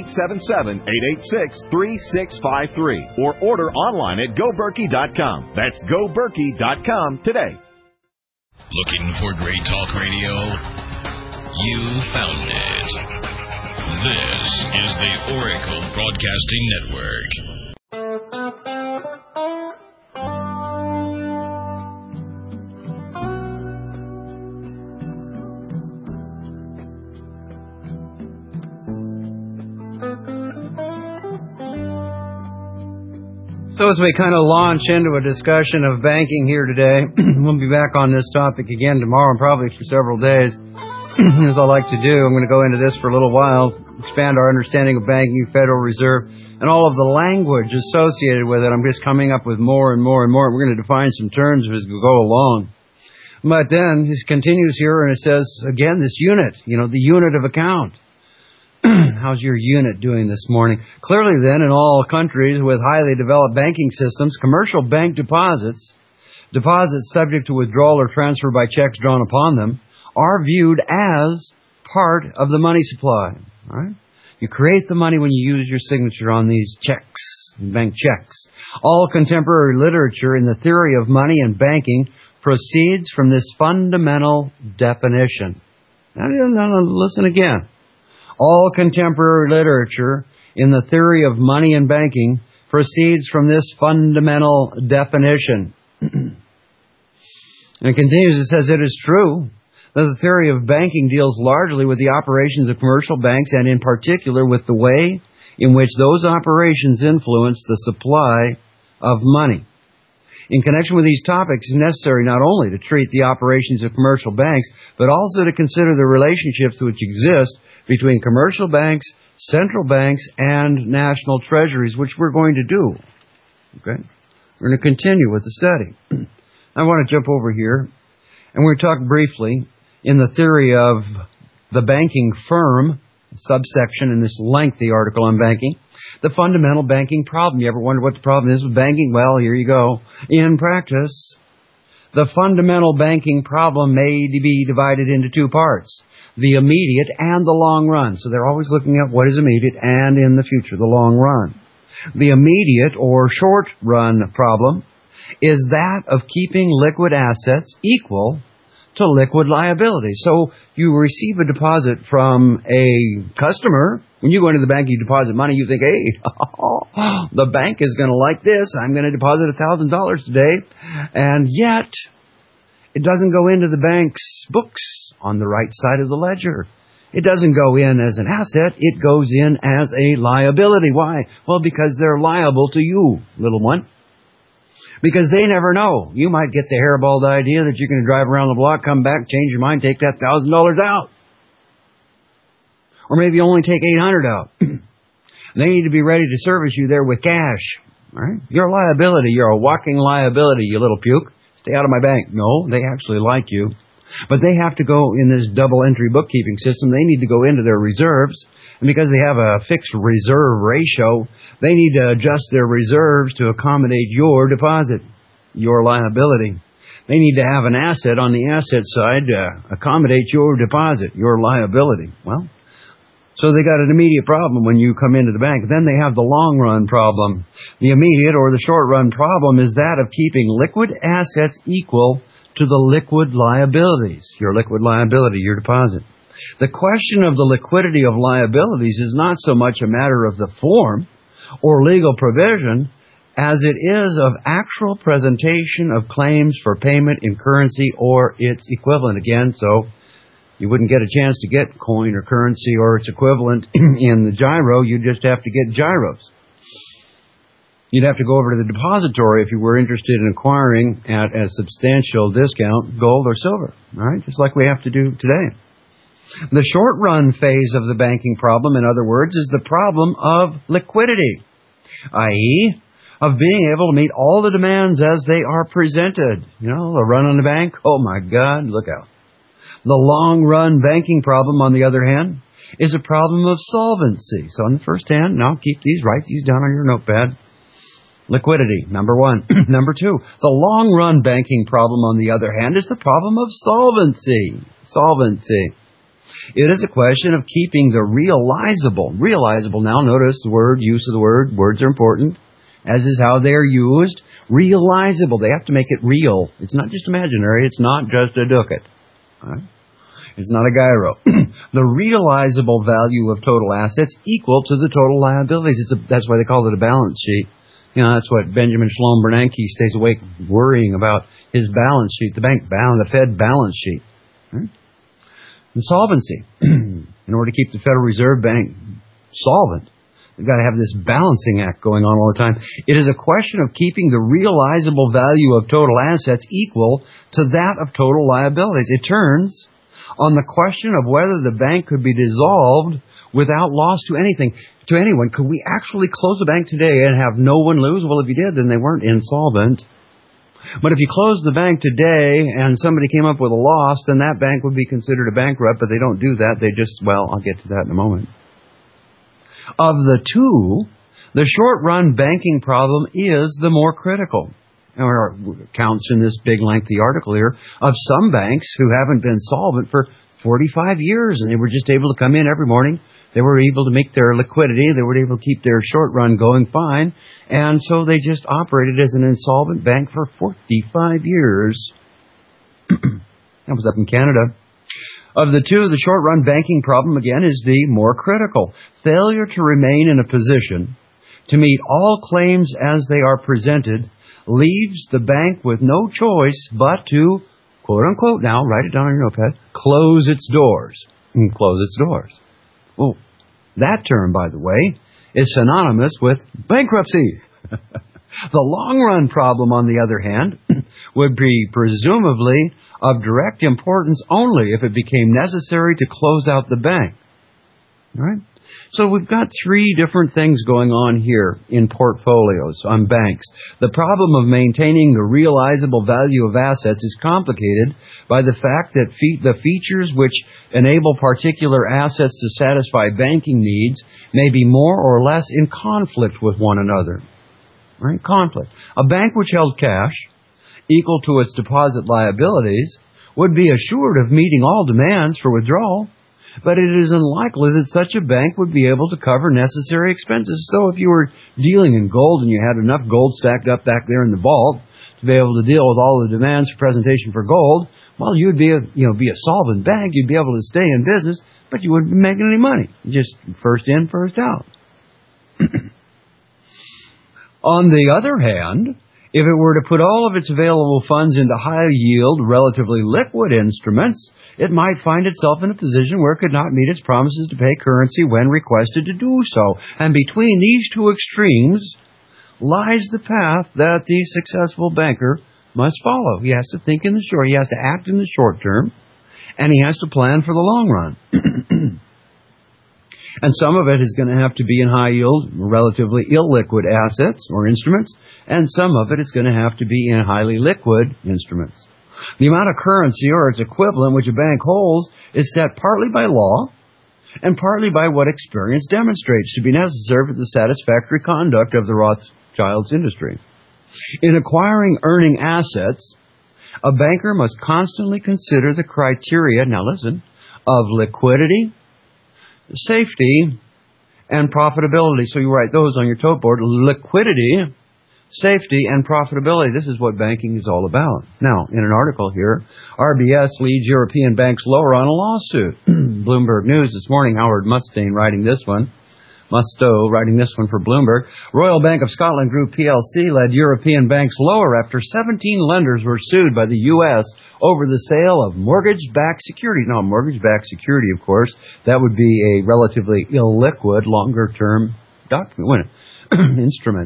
1-877-886-3653. Or order online at GoBerkey.com. That's GoBerkey.com today. Looking for great talk radio? You found it. This is the Oracle Broadcasting Network. So as we kind of launch into a discussion of banking here today, we'll be back on this topic again tomorrow and probably for several days. As I like to do, I'm going to go into this for a little while, expand our understanding of banking, Federal Reserve, and all of the language associated with it. I'm just coming up with more and more and more. We're going to define some terms as we go along. But then it continues here and it says, again, this unit, the unit of account. How's your unit doing this morning? Clearly then, in all countries with highly developed banking systems, commercial bank deposits subject to withdrawal or transfer by checks drawn upon them, are viewed as part of the money supply. All right? You create the money when you use your signature on these checks, bank checks. All contemporary literature in the theory of money and banking proceeds from this fundamental definition. Now listen again. All contemporary literature in the theory of money and banking proceeds from this fundamental definition. And it continues, it says, it is true that the theory of banking deals largely with the operations of commercial banks and in particular with the way in which those operations influence the supply of money. In connection with these topics, it's necessary not only to treat the operations of commercial banks, but also to consider the relationships which exist between commercial banks, central banks, and national treasuries, which we're going to do. Okay? We're going to continue with the study. I want to jump over here, and we're going to talk briefly in the theory of the banking firm, subsection in this lengthy article on banking, the fundamental banking problem. You ever wonder what the problem is with banking? Well, here you go. In practice, the fundamental banking problem may be divided into two parts. The immediate and the long run. So they're always looking at what is immediate and in the future, the long run. The immediate or short run problem is that of keeping liquid assets equal to liquid liabilities. So you receive a deposit from a customer. When you go into the bank, you deposit money, you think, hey, the bank is going to like this. I'm going to deposit $1,000 today. And yet, it doesn't go into the bank's books on the right side of the ledger. It doesn't go in as an asset. It goes in as a liability. Why? Well, because they're liable to you, little one. Because they never know. You might get the hairballed idea that you're going to drive around the block, come back, change your mind, take that $1,000 out. Or maybe only take $800 out. They need to be ready to service you there with cash. All right? You're a liability. You're a walking liability, you little puke. Stay out of my bank. No, they actually like you. But they have to go in this double entry bookkeeping system. They need to go into their reserves. And because they have a fixed reserve ratio, they need to adjust their reserves to accommodate your deposit, your liability. They need to have an asset on the asset side to accommodate your deposit, your liability. Well, so they got an immediate problem when you come into the bank. Then they have the long run problem. The immediate or the short run problem is that of keeping liquid assets equal to the liquid liabilities, your liquid liability, your deposit. The question of the liquidity of liabilities is not so much a matter of the form or legal provision as it is of actual presentation of claims for payment in currency or its equivalent. Again, so you wouldn't get a chance to get coin or currency or its equivalent in the gyro. You'd just have to get gyros. You'd have to go over to the depository if you were interested in acquiring at a substantial discount gold or silver. All right, just like we have to do today. The short-run phase of the banking problem, in other words, is the problem of liquidity, i.e., of being able to meet all the demands as they are presented. You know, the run on the bank, oh my God, look out. The long-run banking problem, on the other hand, is a problem of solvency. So on the first hand, now keep these, write these down on your notepad. Liquidity, number one. Number two, the long-run banking problem, on the other hand, is the problem of solvency. Solvency. It is a question of keeping the realizable, now notice the word, use of the word, words are important, as is how they are used. Realizable, they have to make it real. It's not just imaginary, it's not just a ducat. Right? It's not a gyro. The realizable value of total assets equal to the total liabilities. That's why they call it a balance sheet. You know, that's what Benjamin Shalom Bernanke stays awake worrying about, his balance sheet, the Fed balance sheet. Right? And solvency. In order to keep the Federal Reserve Bank solvent, You've got to have this balancing act going on all the time. It is a question of keeping the realizable value of total assets equal to that of total liabilities. It turns on the question of whether the bank could be dissolved without loss to anyone. Could we actually close the bank today and have no one lose? Well, if you did, then they weren't insolvent. But if you closed the bank today and somebody came up with a loss, then that bank would be considered a bankrupt, but they don't do that. They just, well, I'll get to that in a moment. Of the two, the short-run banking problem is the more critical. There are accounts in this big, lengthy article here of some banks who haven't been solvent for 45 years, and they were just able to come in every morning. They were able to make their liquidity. They were able to keep their short run going fine. And so they just operated as an insolvent bank for 45 years. That was up in Canada. Of the two, the short run banking problem, again, is the more critical. Failure to remain in a position to meet all claims as they are presented leaves the bank with no choice but to, quote unquote now, write it down on your notepad, close its doors. Close its doors. Oh, that term, by the way, is synonymous with bankruptcy. The long-run problem, on the other hand, would be presumably of direct importance only if it became necessary to close out the bank. All right? So we've got three different things going on here in portfolios on banks. The problem of maintaining the realizable value of assets is complicated by the fact that the features which enable particular assets to satisfy banking needs may be more or less in conflict with one another. Right? Conflict. A bank which held cash equal to its deposit liabilities would be assured of meeting all demands for withdrawal, but it is unlikely that such a bank would be able to cover necessary expenses. So if you were dealing in gold and you had enough gold stacked up back there in the vault to be able to deal with all the demands for presentation for gold, well, you'd be a solvent bank. You'd be able to stay in business, but you wouldn't be making any money. Just first in, first out. On the other hand, if it were to put all of its available funds into high-yield, relatively liquid instruments, it might find itself in a position where it could not meet its promises to pay currency when requested to do so. And between these two extremes lies the path that the successful banker must follow. He has to think in the short, he has to act in the short term, and he has to plan for the long run. And some of it is going to have to be in high-yield, relatively illiquid assets or instruments, and some of it is going to have to be in highly liquid instruments. The amount of currency or its equivalent which a bank holds is set partly by law and partly by what experience demonstrates to be necessary for the satisfactory conduct of the Rothschilds industry. In acquiring earning assets, a banker must constantly consider the criteria, now listen, of liquidity, safety, and profitability. So you write those on your tote board. Liquidity, safety, and profitability. This is what banking is all about. Now, in an article here, RBS leads European banks lower on a lawsuit. Bloomberg News this morning, Howard Mustoe writing this one for Bloomberg. Royal Bank of Scotland Group PLC led European banks lower after 17 lenders were sued by the U.S. over the sale of mortgage-backed security. Now, mortgage-backed security, of course, that would be a relatively illiquid, longer-term document, instrument,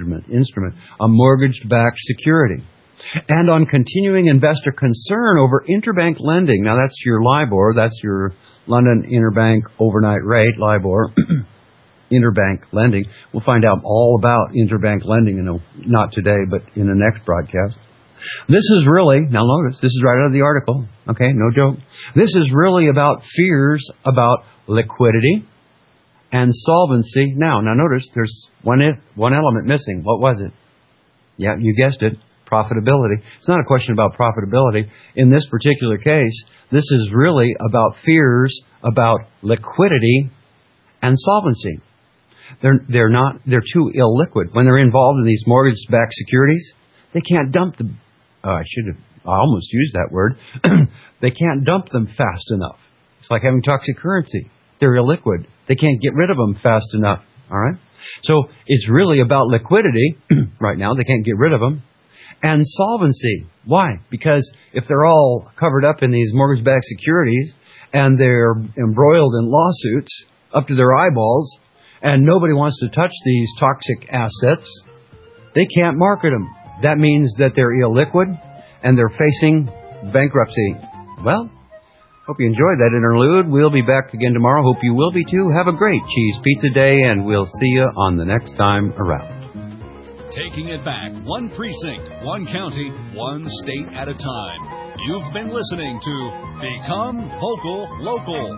a mortgage-backed security. And on continuing investor concern over interbank lending. Now, that's your LIBOR, that's your London Interbank Overnight Rate, LIBOR. Interbank lending. We'll find out all about interbank lending, not today, but in the next broadcast. This is really, now notice, this is right out of the article, okay, no joke. This is really about fears about liquidity and solvency. Now notice, there's one element missing. What was it? Yeah, you guessed it, profitability. It's not a question about profitability. In this particular case, this is really about fears about liquidity and solvency. They're too illiquid. When they're involved in these mortgage-backed securities, they can't dump them. I almost used that word. They can't dump them fast enough. It's like having toxic currency. They're illiquid. They can't get rid of them fast enough. All right? So it's really about liquidity right now. They can't get rid of them. And solvency. Why? Because if they're all covered up in these mortgage-backed securities and they're embroiled in lawsuits up to their eyeballs, and nobody wants to touch these toxic assets, they can't market them. That means that they're illiquid and they're facing bankruptcy. Well, hope you enjoyed that interlude. We'll be back again tomorrow. Hope you will be too. Have a great Cheese Pizza Day, and we'll see you on the next time around. Taking it back, one precinct, one county, one state at a time. You've been listening to Become Vocal Local.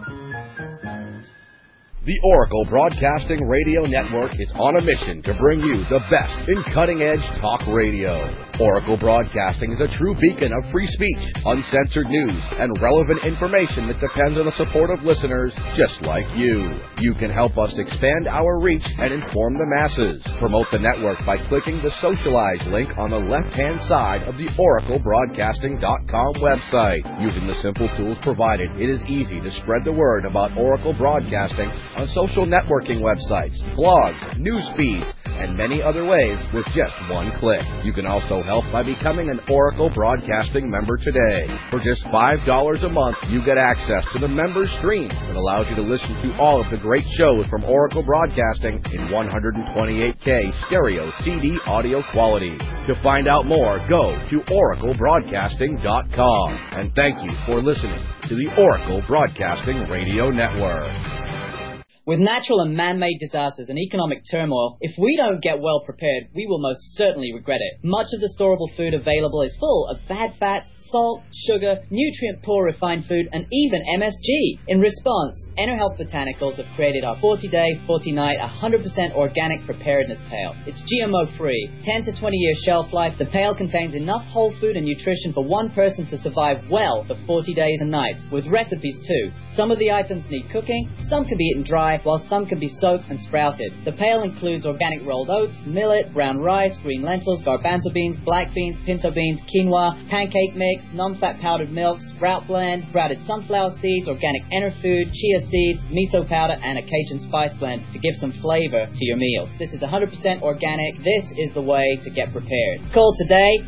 The Oracle Broadcasting Radio Network is on a mission to bring you the best in cutting-edge talk radio. Oracle Broadcasting is a true beacon of free speech, uncensored news, and relevant information that depends on the support of listeners just like you. You can help us expand our reach and inform the masses. Promote the network by clicking the Socialize link on the left-hand side of the OracleBroadcasting.com website. Using the simple tools provided, it is easy to spread the word about Oracle Broadcasting on social networking websites, blogs, news feeds, and many other ways with just one click. You can also help by becoming an Oracle Broadcasting member today. For just $5 a month, you get access to the member stream that allows you to listen to all of the great shows from Oracle Broadcasting in 128K stereo CD audio quality. To find out more, go to oraclebroadcasting.com. And thank you for listening to the Oracle Broadcasting Radio Network. With natural and man-made disasters and economic turmoil, if we don't get well prepared, we will most certainly regret it. Much of the storable food available is full of bad fats, salt, sugar, nutrient-poor refined food, and even MSG. In response, EnerHealth Botanicals have created our 40-day, 40-night, 100% organic preparedness pail. It's GMO-free, 10 to 20-year shelf life. The pail contains enough whole food and nutrition for one person to survive well for 40 days and nights, with recipes too. Some of the items need cooking, some can be eaten dry, while some can be soaked and sprouted. The pail includes organic rolled oats, millet, brown rice, green lentils, garbanzo beans, black beans, pinto beans, quinoa, pancake mix, non-fat powdered milk, sprout blend, sprouted sunflower seeds, organic Enerfood, chia seeds, miso powder, and a Cajun spice blend to give some flavor to your meals. This is 100% organic. This is the way to get prepared. Call today,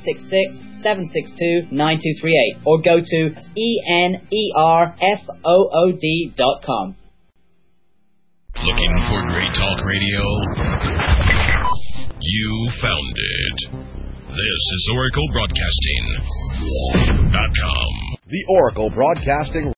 866-762-9238, or go to enerfood.com. Looking for great talk radio? You found it. This is OracleBroadcasting.com. The Oracle Broadcasting